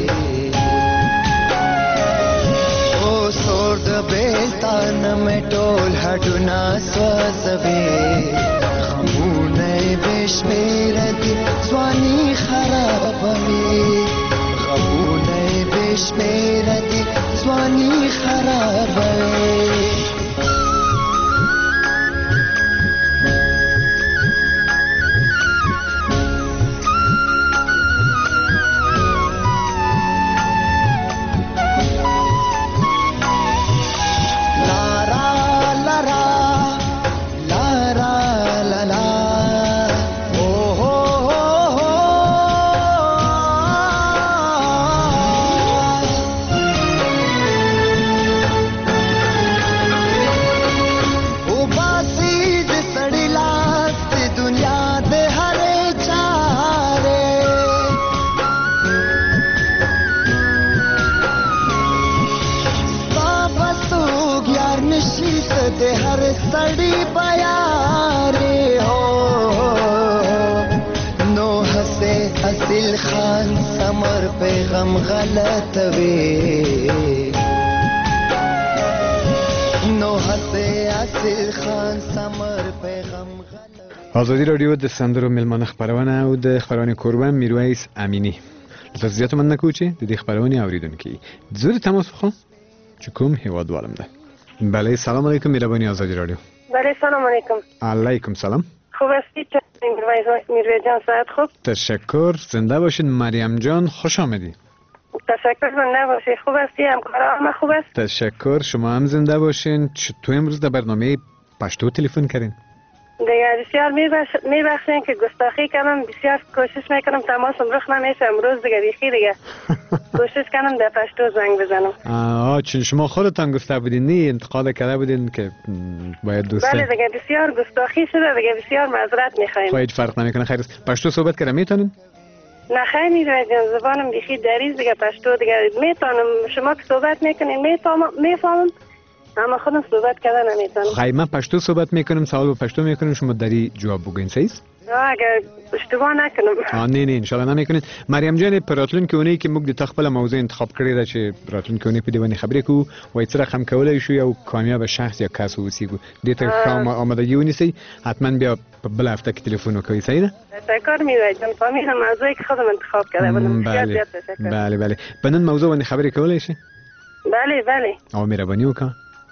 د بېلتان مې ټول هډونه سوځوي غمونه یې بېشمېره دي ځواني خرابوي غمونه یې بېشمېره دي ځواني خرابوي د هر سړی بیارې هو نو حسه اصل خان سمر پیغام غلط وی نو حسه اصل خان سمر پیغام آزادی رادیو د سندرو ملمانه خبرونه او د خبرونه کوربه میرویس امینی لطفا زیات من نکو چې د دې خبرونه اوریدونکي زود تماس بخوام چې کوم هیواد والم ده. بله سلام علیکم مهربانی آزادی رادیو. بله سلام علیکم. علیکم سلام. خوب هستید میرویس جان؟ ساعت خوب. تشکر. زنده باشید مریم جان، خوش آمدید. تشکر. زنده باشید. خوب هستی؟ همکارا همه خوب است؟ تشکر. شما هم زنده باشین. چطور امروز در برنامه پشتو تلفن کردین؟ دیگه بسیار میبخشین که گستاخی کردم، بسیار کوشش میکنم تماسم رخ نمیشه امروز دیگه بیخی دیگه کوشش کردم در پشتو زنگ بزنم. چون شما خودتان گفته بودین نه انتقاد کرده بودین که باید دوسته؟ بله دیگه بسیار گستاخی شده دیگه، بسیار معذرت میخوایم. خواهید فرق نمیکنه. خیر است. پشتو صحبت کردم میتونین؟ نه خیلی میروید جان، زبانم بیخی دریز دیگه، پشتو دیگه میتونم. شما که صحبت میکنین میفهمم اما خودم صحبت کردن نمیتونم. خیلی من پشتو صحبت میکنم، سوال با پشتو میکنم، شما داری جواب بگوین. صحیح است؟ اگر اشتباه نکنم. نه انشالله نمیکنین. مریم جان پراتلون که اونی که موږ د تخپل موضوع انتخاب کړی دا چې راتلون کې اونی په دې باندې خبرې کوو وای څه رقم کولای شو یو کامیاب شخص یا کس وسیګو دې ته خام آمادگی ونیسئ، حتما بیا په بل هفته کې تلیفون وکړئ. صحیح ده؟ تشکر میروید جان، فهمیدم موضوعی که خودم انتخاب کرده بودم. بله بله په نن موضوع باندې خبرې کولای شئ؟ بله. او مهربانی وکړه.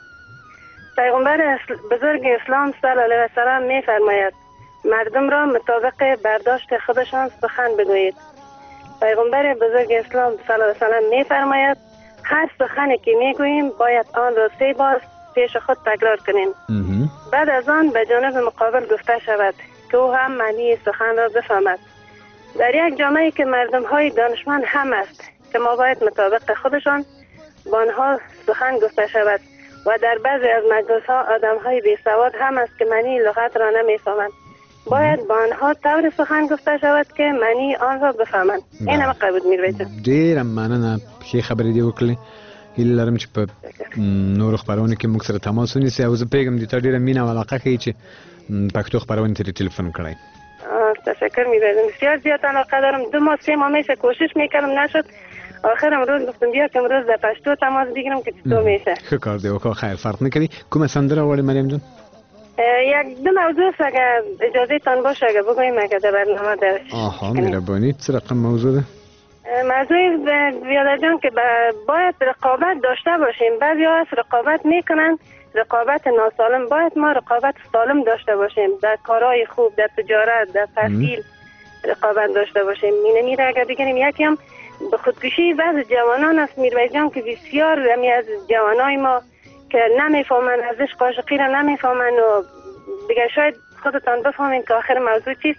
پیغمبر بزرگ اسلام صلی الله علیه و سلم می‌فرماید مردم را مطابق برداشت خودشان سخن بگویید. پیغمبر بزرگ اسلام صلی الله علیه و سلم می‌فرماید هر سخنی که میگوییم باید آن را 3 بار پیش خود تکرار کنیم. بعد از آن به جانب مقابل گفته شود که او هم معنی سخن را بفهمد. در یک جامعه که مردم‌های دانشمند هم است که ما باید مطابق خودشان با آنها سخن گفته شود و در بعضی از مجلس‌ها آدم‌های بی‌سواد هم است که معنی لغت را نمی‌فهمند. باید با آنها طور سخن گفته شود که معنی آن را بفهمند. این هم قبول می‌روید. ډېر مننه. ښه خبرې دی وکړې. هیله لرم چې په نورو خبرونو کې موږ سره تماس ونیسئ او زه پوهېږم د تا ډېره مینه او علاقه ښیي چې پښتو خپرونې ته تلیفون کړی. تشکر می‌روید. بسیار زیاد علاقه دارم. 2 ماه 3 ماه میشه کوشش می‌کردم نشد. آخر امروز گفتم بیا که امروز در پشتو تماس بگیرم که چطور میشه. ښه کار دی وکړه. خیر فرق نکوي. کومه سندره غواړې مریم جان؟ یک 2 موضوع است اگر اجازه تان باشه اگر بگوییم اگر در برنامه درش. مهربانی. چه رقم موضوع ده؟ موضوع بیادر جان که باید رقابت داشته باشیم. بعضی ها رقابت میکنن، رقابت ناسالم. باید ما رقابت سالم داشته باشیم در کارهای خوب، در تجارت، در تحصیل رقابت داشته باشیم. میره اگر بگیم یکی هم به خودکشی بعض جوانان است میروید جان که بسیار از جوانای ما که نمیفهمن از عشق عاشقی را نمیفهمن و دیگه شاید خودتان بفهمین که آخر موضوع چیست.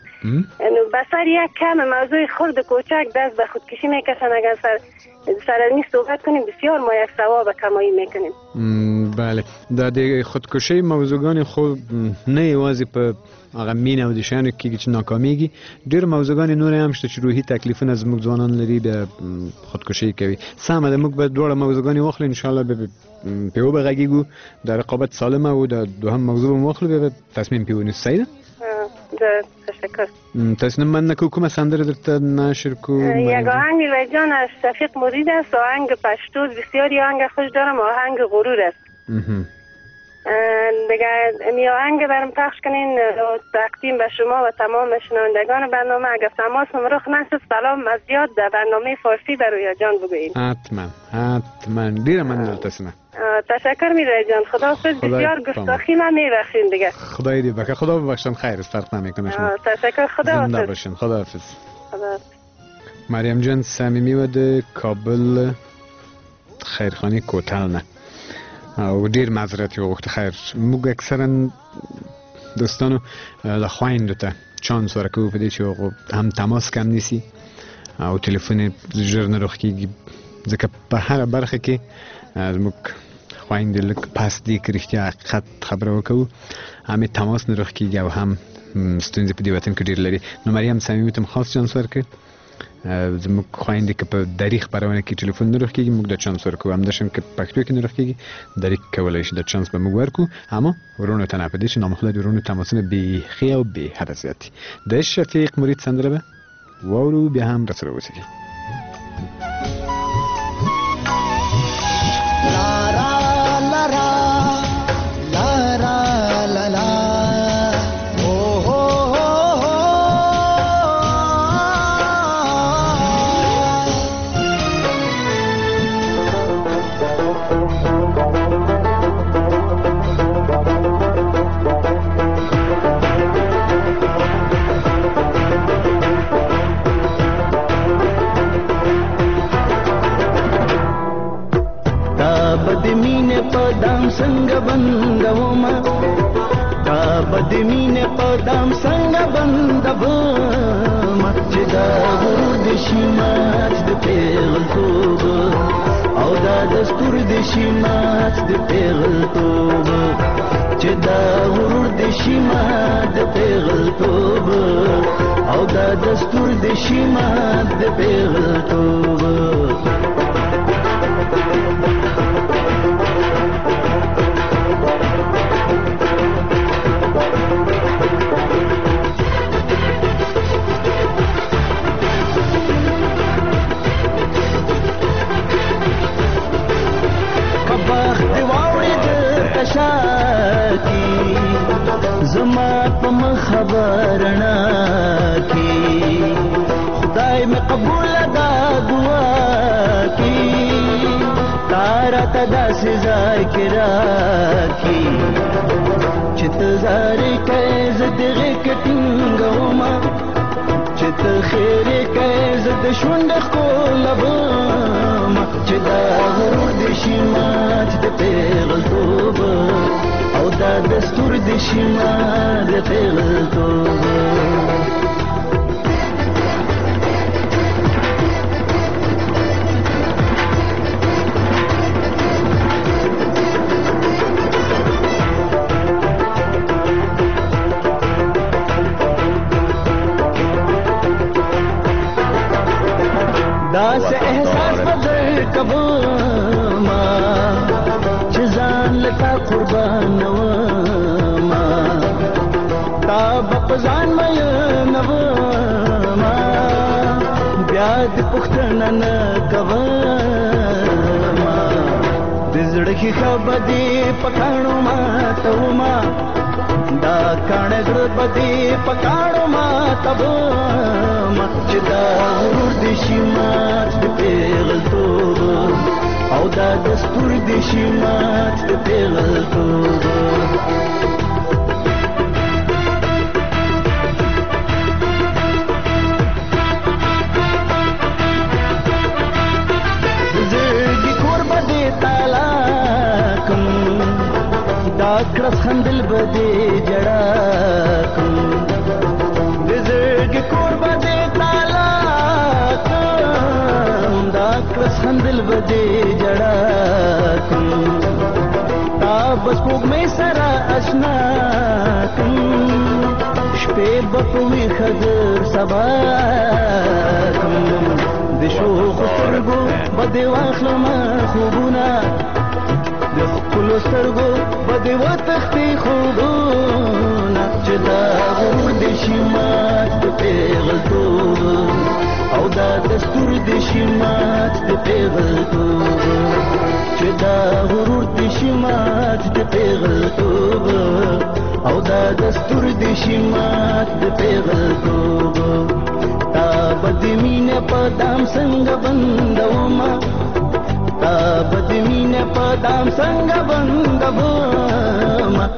بسر یک کم موضوع خرد کوچک دست به خودکشی میکشن. اگر سر از این صحبت کنیم بسیار ما یک ثواب کمایی میکنیم. بله د خودکشی موضوعګان خو نه یوازې په هغه مینه او د شیانو کې چې ناکامیږي، ډېر موضوعګان نور هم شته چې روحي تکلیفونه زموږ ځوانان لري د خودکشي کوي. سمه ده موږ به دواړه موضوعګان واخلو انشاءالله به په یو بغږیږو د رقابت سالمه او د دوهم موضوع هم واخلو به تصمیم پیونیسو. صحیح ده؟ تشکر. تصمیم من نکو کومه سندره درته نشر کو؟ یک آهنگ میروید جان از شفیق مرید است. آهنگ پشتو بسیاری آهنگ خوش دارم. آهنگ غرور است. دیگه می آهنگ برام پخش کنین تقدیم به شما و تمام شنوندگان برنامه. اگر تماسم رخ نشد سلام از یاد در برنامه فارسی به رویا جان بگویید. حتما ډیره مننه تاسو. تشکر میروید جان. خداحافظ. بسیار گستاخی من میبخشین دیگه. خدای دې بخیر. خدا ببخشن. خیر است. فرق نمیکنه شما. تشکر. خداحافظ. زنده باشین. خداحافظ. مریم جان صمیمی و د کابل خیرخانه کوتل نه او ډیر معذرت وغوښته. خیر موږ اکثرا دوستانو له خویندو ته چانس ورکوو په دې چې هم تماس کم نیسي او تلیفون ژر نه روښ کېږي ځکه په هره برخه کې زموږ خویندې لږ پس دي که رښتیا حقیقت خبره وکړو هم تماس نه روښ کېږي او هم ستونزې په دې وطن کې ډېر لري. نو مریم صمیمي ته م خاص چانس ورکړ. زموږ خويندې که په دري خبرونه کې ټلیفون نه راکېږي موږ د چانس ورکو همداشان که پښتو کې نه راکېږي دري کولای شي د چانس به موږ ورکو اما ورونو ته نه پدې چې نامخلد ورونو تماسونه بیخي او به حد زیاتی د شفیق مرید سندره به وورو بیا هم رسره وسیږي پدام څنګه بندوما تا بدمینه پدام څنګه بندوما چې دا غرور د شمات د پیغلتوب او دا دستور د شمات د پیغلتوب چې دا غرور د شمات د پیغلتوب او دا دستور د شمات د پیغلتوب زما په خبرنا کی خدای می قبول دا دعا کی تارا تدا سزا کرا کی چت زاری کیز دغه کټنګوما چت خیر کیز د شوند خولبم چې دا غرور د شمات د پیغلتوب او دا دستور د شمات د پیغلتوب داس احساس بدل کبما چزان لتا قربان وما تا بپزان مې نوما بیا د پختنه نه کوما د زړه کې خبدي پکانو ما توما دا کانګړ بدی پکانو ما تبما چې دا غرور د شمات د پیغلتوب او دا دستور د شمات د پیغلتوب زړګي کور بدی طلاقم دا کړس خندل بدی جړا کوم د زړګي کور بدی طلاق دا کړس خندل بدی جړا کوم تا بس پوګ مې سره آشنا کوم شپې بپوي خضر سبا کوم د شوخ سترګو بدی واخلم خوبونه د خپل سترګو بدی وتختی خوبونه چې دا غرور د شمات د پیغلتوب او دا دستور د شمات د پیغلتوب چې دا غرور د شمات د پیغلتوب او دا دستور د شمات د پیغلتوب تا بدمینه پدام څنګه بندوما تا بدمینه پدام څنګه بندوما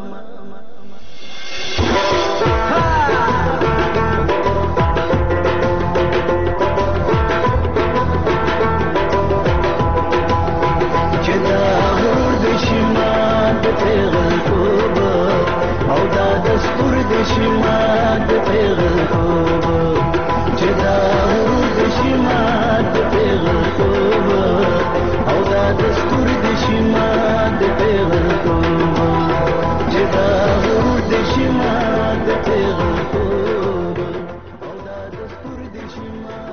چې دا غرور د شمات د پیغلتوب او دا دستور د شمات د پیغلتوب چې دا غرور د شمات د پیغلتوب او دا دستور د شمات د پیغلتوب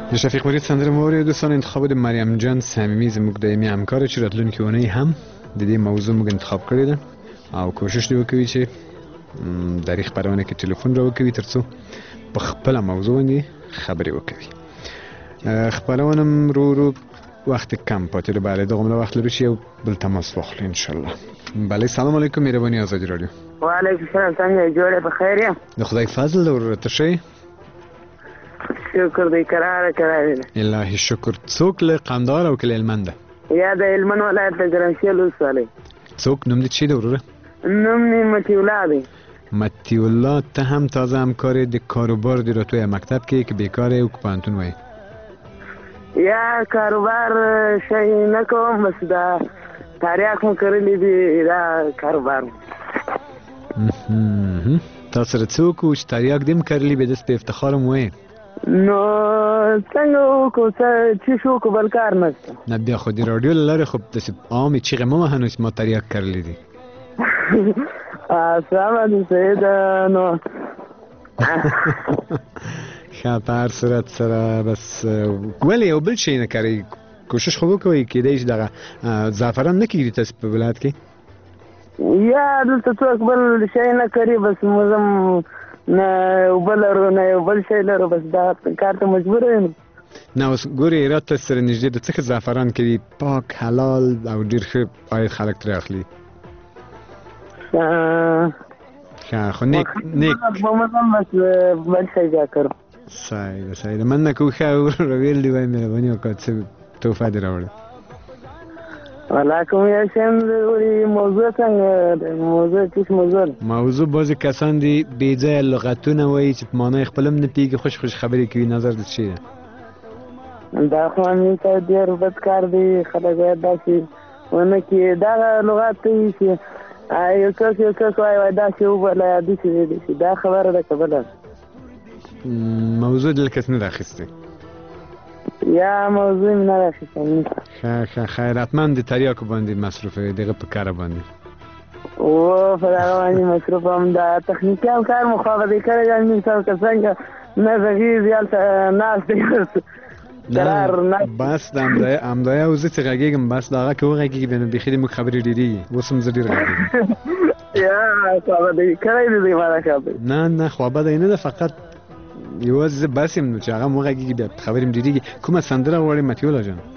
د شفیق مرید سندره مو اورید دوستان. انتخاب د مریم جان صمیمی زموږ دایمي همکار چې راتلونکي اونۍ هم د دې موضوع موږ انتخاب کړی ده او کوشش دی وکوي چې د دې خبرونه کې ټلیفون راوکوي ترڅو په خپل موضوع باندې خبرې وکوي. خبرونه رو وقت کم پاتې ده. بله دغه وخت لرو چې یو بل تماس واخلو ان شاء الله. بله سلام علیکم مهرباني آزادی رادیو. و علیکم السلام. څنګه جوړه په خیر یا؟ د خدای فضل دور ته شي. شکر دی کراره الهی شکر. څوک له قندهار او کله هلمند؟ یا د هلمند ولایت د ګرمسیل اوساله. څوک نوم دې چی دوره؟ نوم یې متی الله دی. متی الله ته هم تازه همکار د کاروبار دی راتوی مکتب کې بیکاره او پانتون وای. یا کاروبار شي نه کوم بس دا تاریخ مو کړلی دی دا کاروبار. تاسو رڅوک او تاریخ دیم کړلی به د افتخار مو وای. نو څنګه کو چې شو کو بل کار نشته. نه بیا خو د رادیو لاره خو د عامي چې ما هنوز ما تاریخ کړلی دی. سلام سید نو خاطر صورت سره بس ولی یو بل شي نه کوي. کوشش خو وکوي کې دې دغه زعفران نه کیږي تاسو په ولایت کې. یا دلته څوک بل شي نه کوي بس موزم نه بل شي لرو بس دا کار ته مجبور یم. نه اوس ګوري راته سره نږدې د څخه زعفران کې پاک حلال او ډیر ښه آی خلک تر اخلي. خو نیک موږ بس بل شي دا کړو. صحیح من نه کو خو رویل دی وای مهرباني وکړه څه توفه دی راوړل. وعلیکم السلام. موضوع څنګه موضوع بعضی کسان دی بې ځایه لغتونه وایي چې په معنی خپل هم نه پیږي خوش خبرې کوي. نظر د څه دی؟ دا خو امین ته ډېر بد کار دی. خلک باید داسې ونه کړي دا لغات دی چې یو څوک وایي داسې وبله یا داسې ویلی شي. دا خبره ده که بله موضوع دلکس نه ده اخیستی؟ یا موضوع مې نه ده اخیستی. ښه خیراتمند د تریاکو باندې مصروفه دغه په کاره باندې و په دغه باندې مصروف هم د تخنیکي هم کار مخابطې کړی دی. موږ سره که څنګه نه غږېږي هلته ناست دی قرار نه بس د همدایه او زه چې غږېږم بس د هغه که وغږېږي بیا نو بیخي د موږ خبرې ډېرېږي. اوس هم زه ډېر غږېږم. یا خوابدی کړی دی ما دا خبرې نه خوابدی نه ده فقط یوازې زه بس یم نو چې هغه وغږېږي بیا خبرې هم ډېرېږي. کومه سندره غواړې متي الله جان؟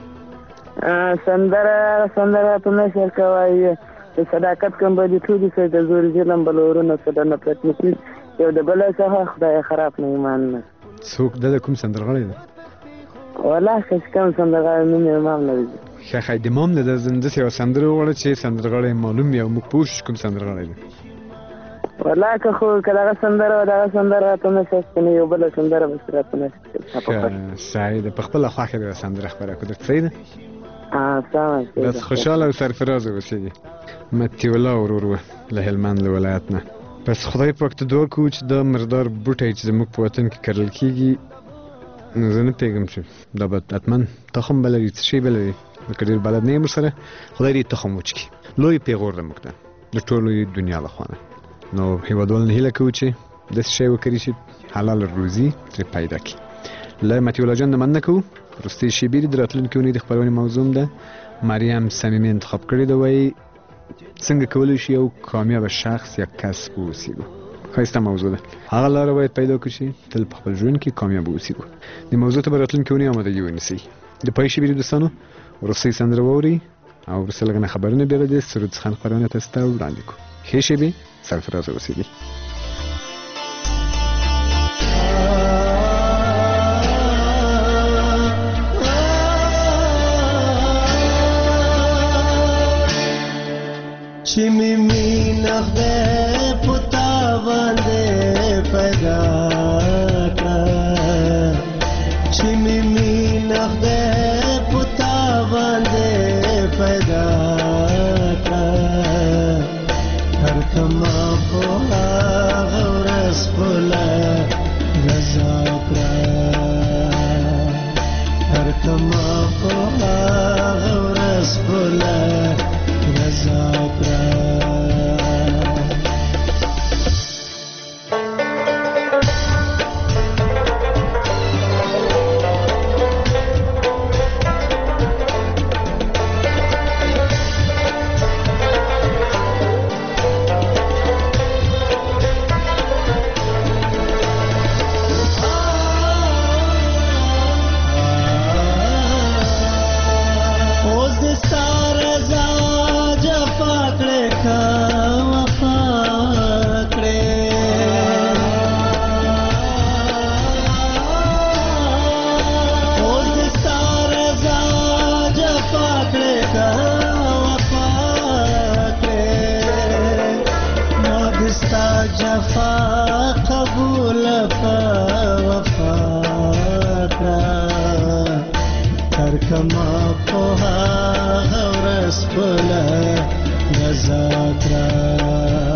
سندره په نشر کوي د صداقت کمبلیتو سره د زور ظلم بلورونه سره نه پرتمسي یو د بل څخه خدای خراب نه ایمان نه. څوک د کوم سندرغاړی دی؟ والله چې کوم سندرغاړی نوم یې امام نه دی. ښه د امام نه د زنده یو سندره وغواړه چې سندرغاړی معلوم وي او موږ پوه شو کوم سندرغاړی دی. والله که خو که دغه سندره په نشر کې یو بله سندره به سره په نشر کې صحیح ده. په خپله خوښه د سندره خبره کړو صحیح ده. بس خوشحاله او سرفراز اوسېږي. متی الله ورور له هلمند له ولایت نه. بس خدای پاک ته دعا کوو چې دا مردار بوټی چې زموږ په وطن کې کرل کېږي نو زه نه پوهېږم چې دا به حتما تخم به لري څه شی به لري لکه ډېر بلد نه یم ورسره. خدای دې تخم وچکي. لوی پیغور ده موږ ته د ټولو دنیا له خوا نه. نو هیوادوال نه هیله کوو چې داسې شی وکړي چې حلال روزي ترې پیدا کړي. له متي الله جان نه مننه کوو. وروستۍ شېبې دي د راتلونکي اونۍ د خپرونې موضوع ده مریم صمیمي انتخاب کړې ده. وایي څنګه کولی شي یو کامیاب شخص یا کس واوسېږو. ښایسته موضوع ده. هغه لاره باید پیدا کړو چې تل په خپل ژوند کې کامیاب واوسېږو. د موضوع ته به راتلونکي اونۍ آمادګي ونیسئ. د پای شېبې دي دوستانو وروستۍ سندره واورئ او وروسته لږ نه خبرونه بیا د سرود څخه خپرونه تاسو ته وړاندې کړو. ښې شېبې سرفراز اوسېږئ. چې مې مینه خدای په تا باندې پیدا کړه چې مې مینه خدای په تا باندې پیدا کړه هر کما په هغه ورځ خپله رضا کړه هر کما په هغه ورځ خپله رضا کړه. جفا قبول په وفا کړه ترکما په هغه ورځ خپله رضا کړه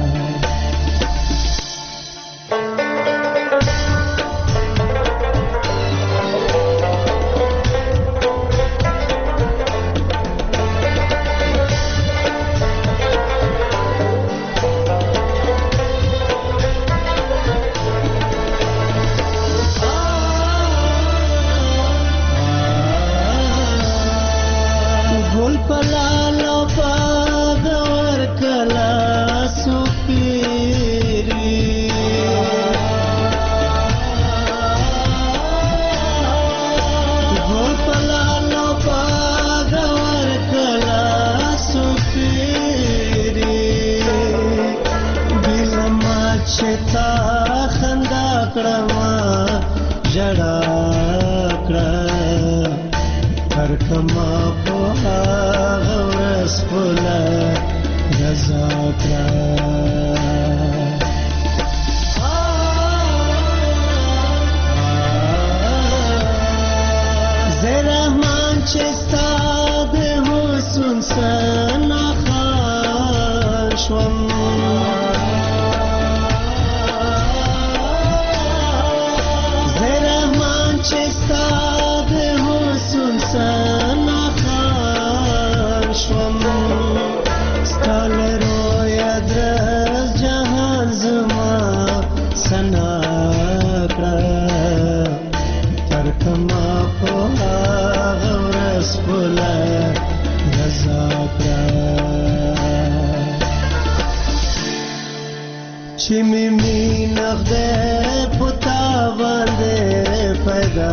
چې می مینه خدای پتا باندې پیدا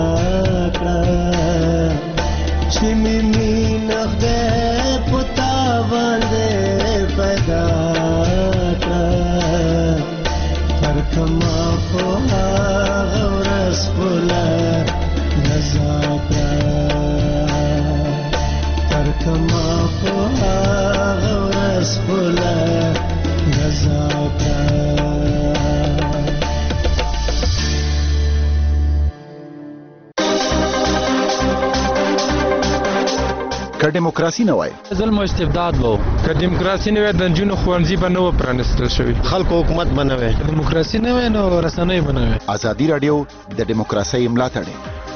کړه چې می مینه خدای پتا باندې پیدا کړه تر کما په هغه ورځ خپله رضا کړه تر کما په هغه ورځ خپله رضا کړه که دیموکراسي نه وای ظلم او استبداد وو که دیموکراسي نه وای د نجونو ښوونځي به نه و پرانیستل شوي خلکو حکومت به نه وای دیموکراسي نه وای نو رسنۍ به نه وای ازادي راډیو د دیموکراسۍ ملاتړ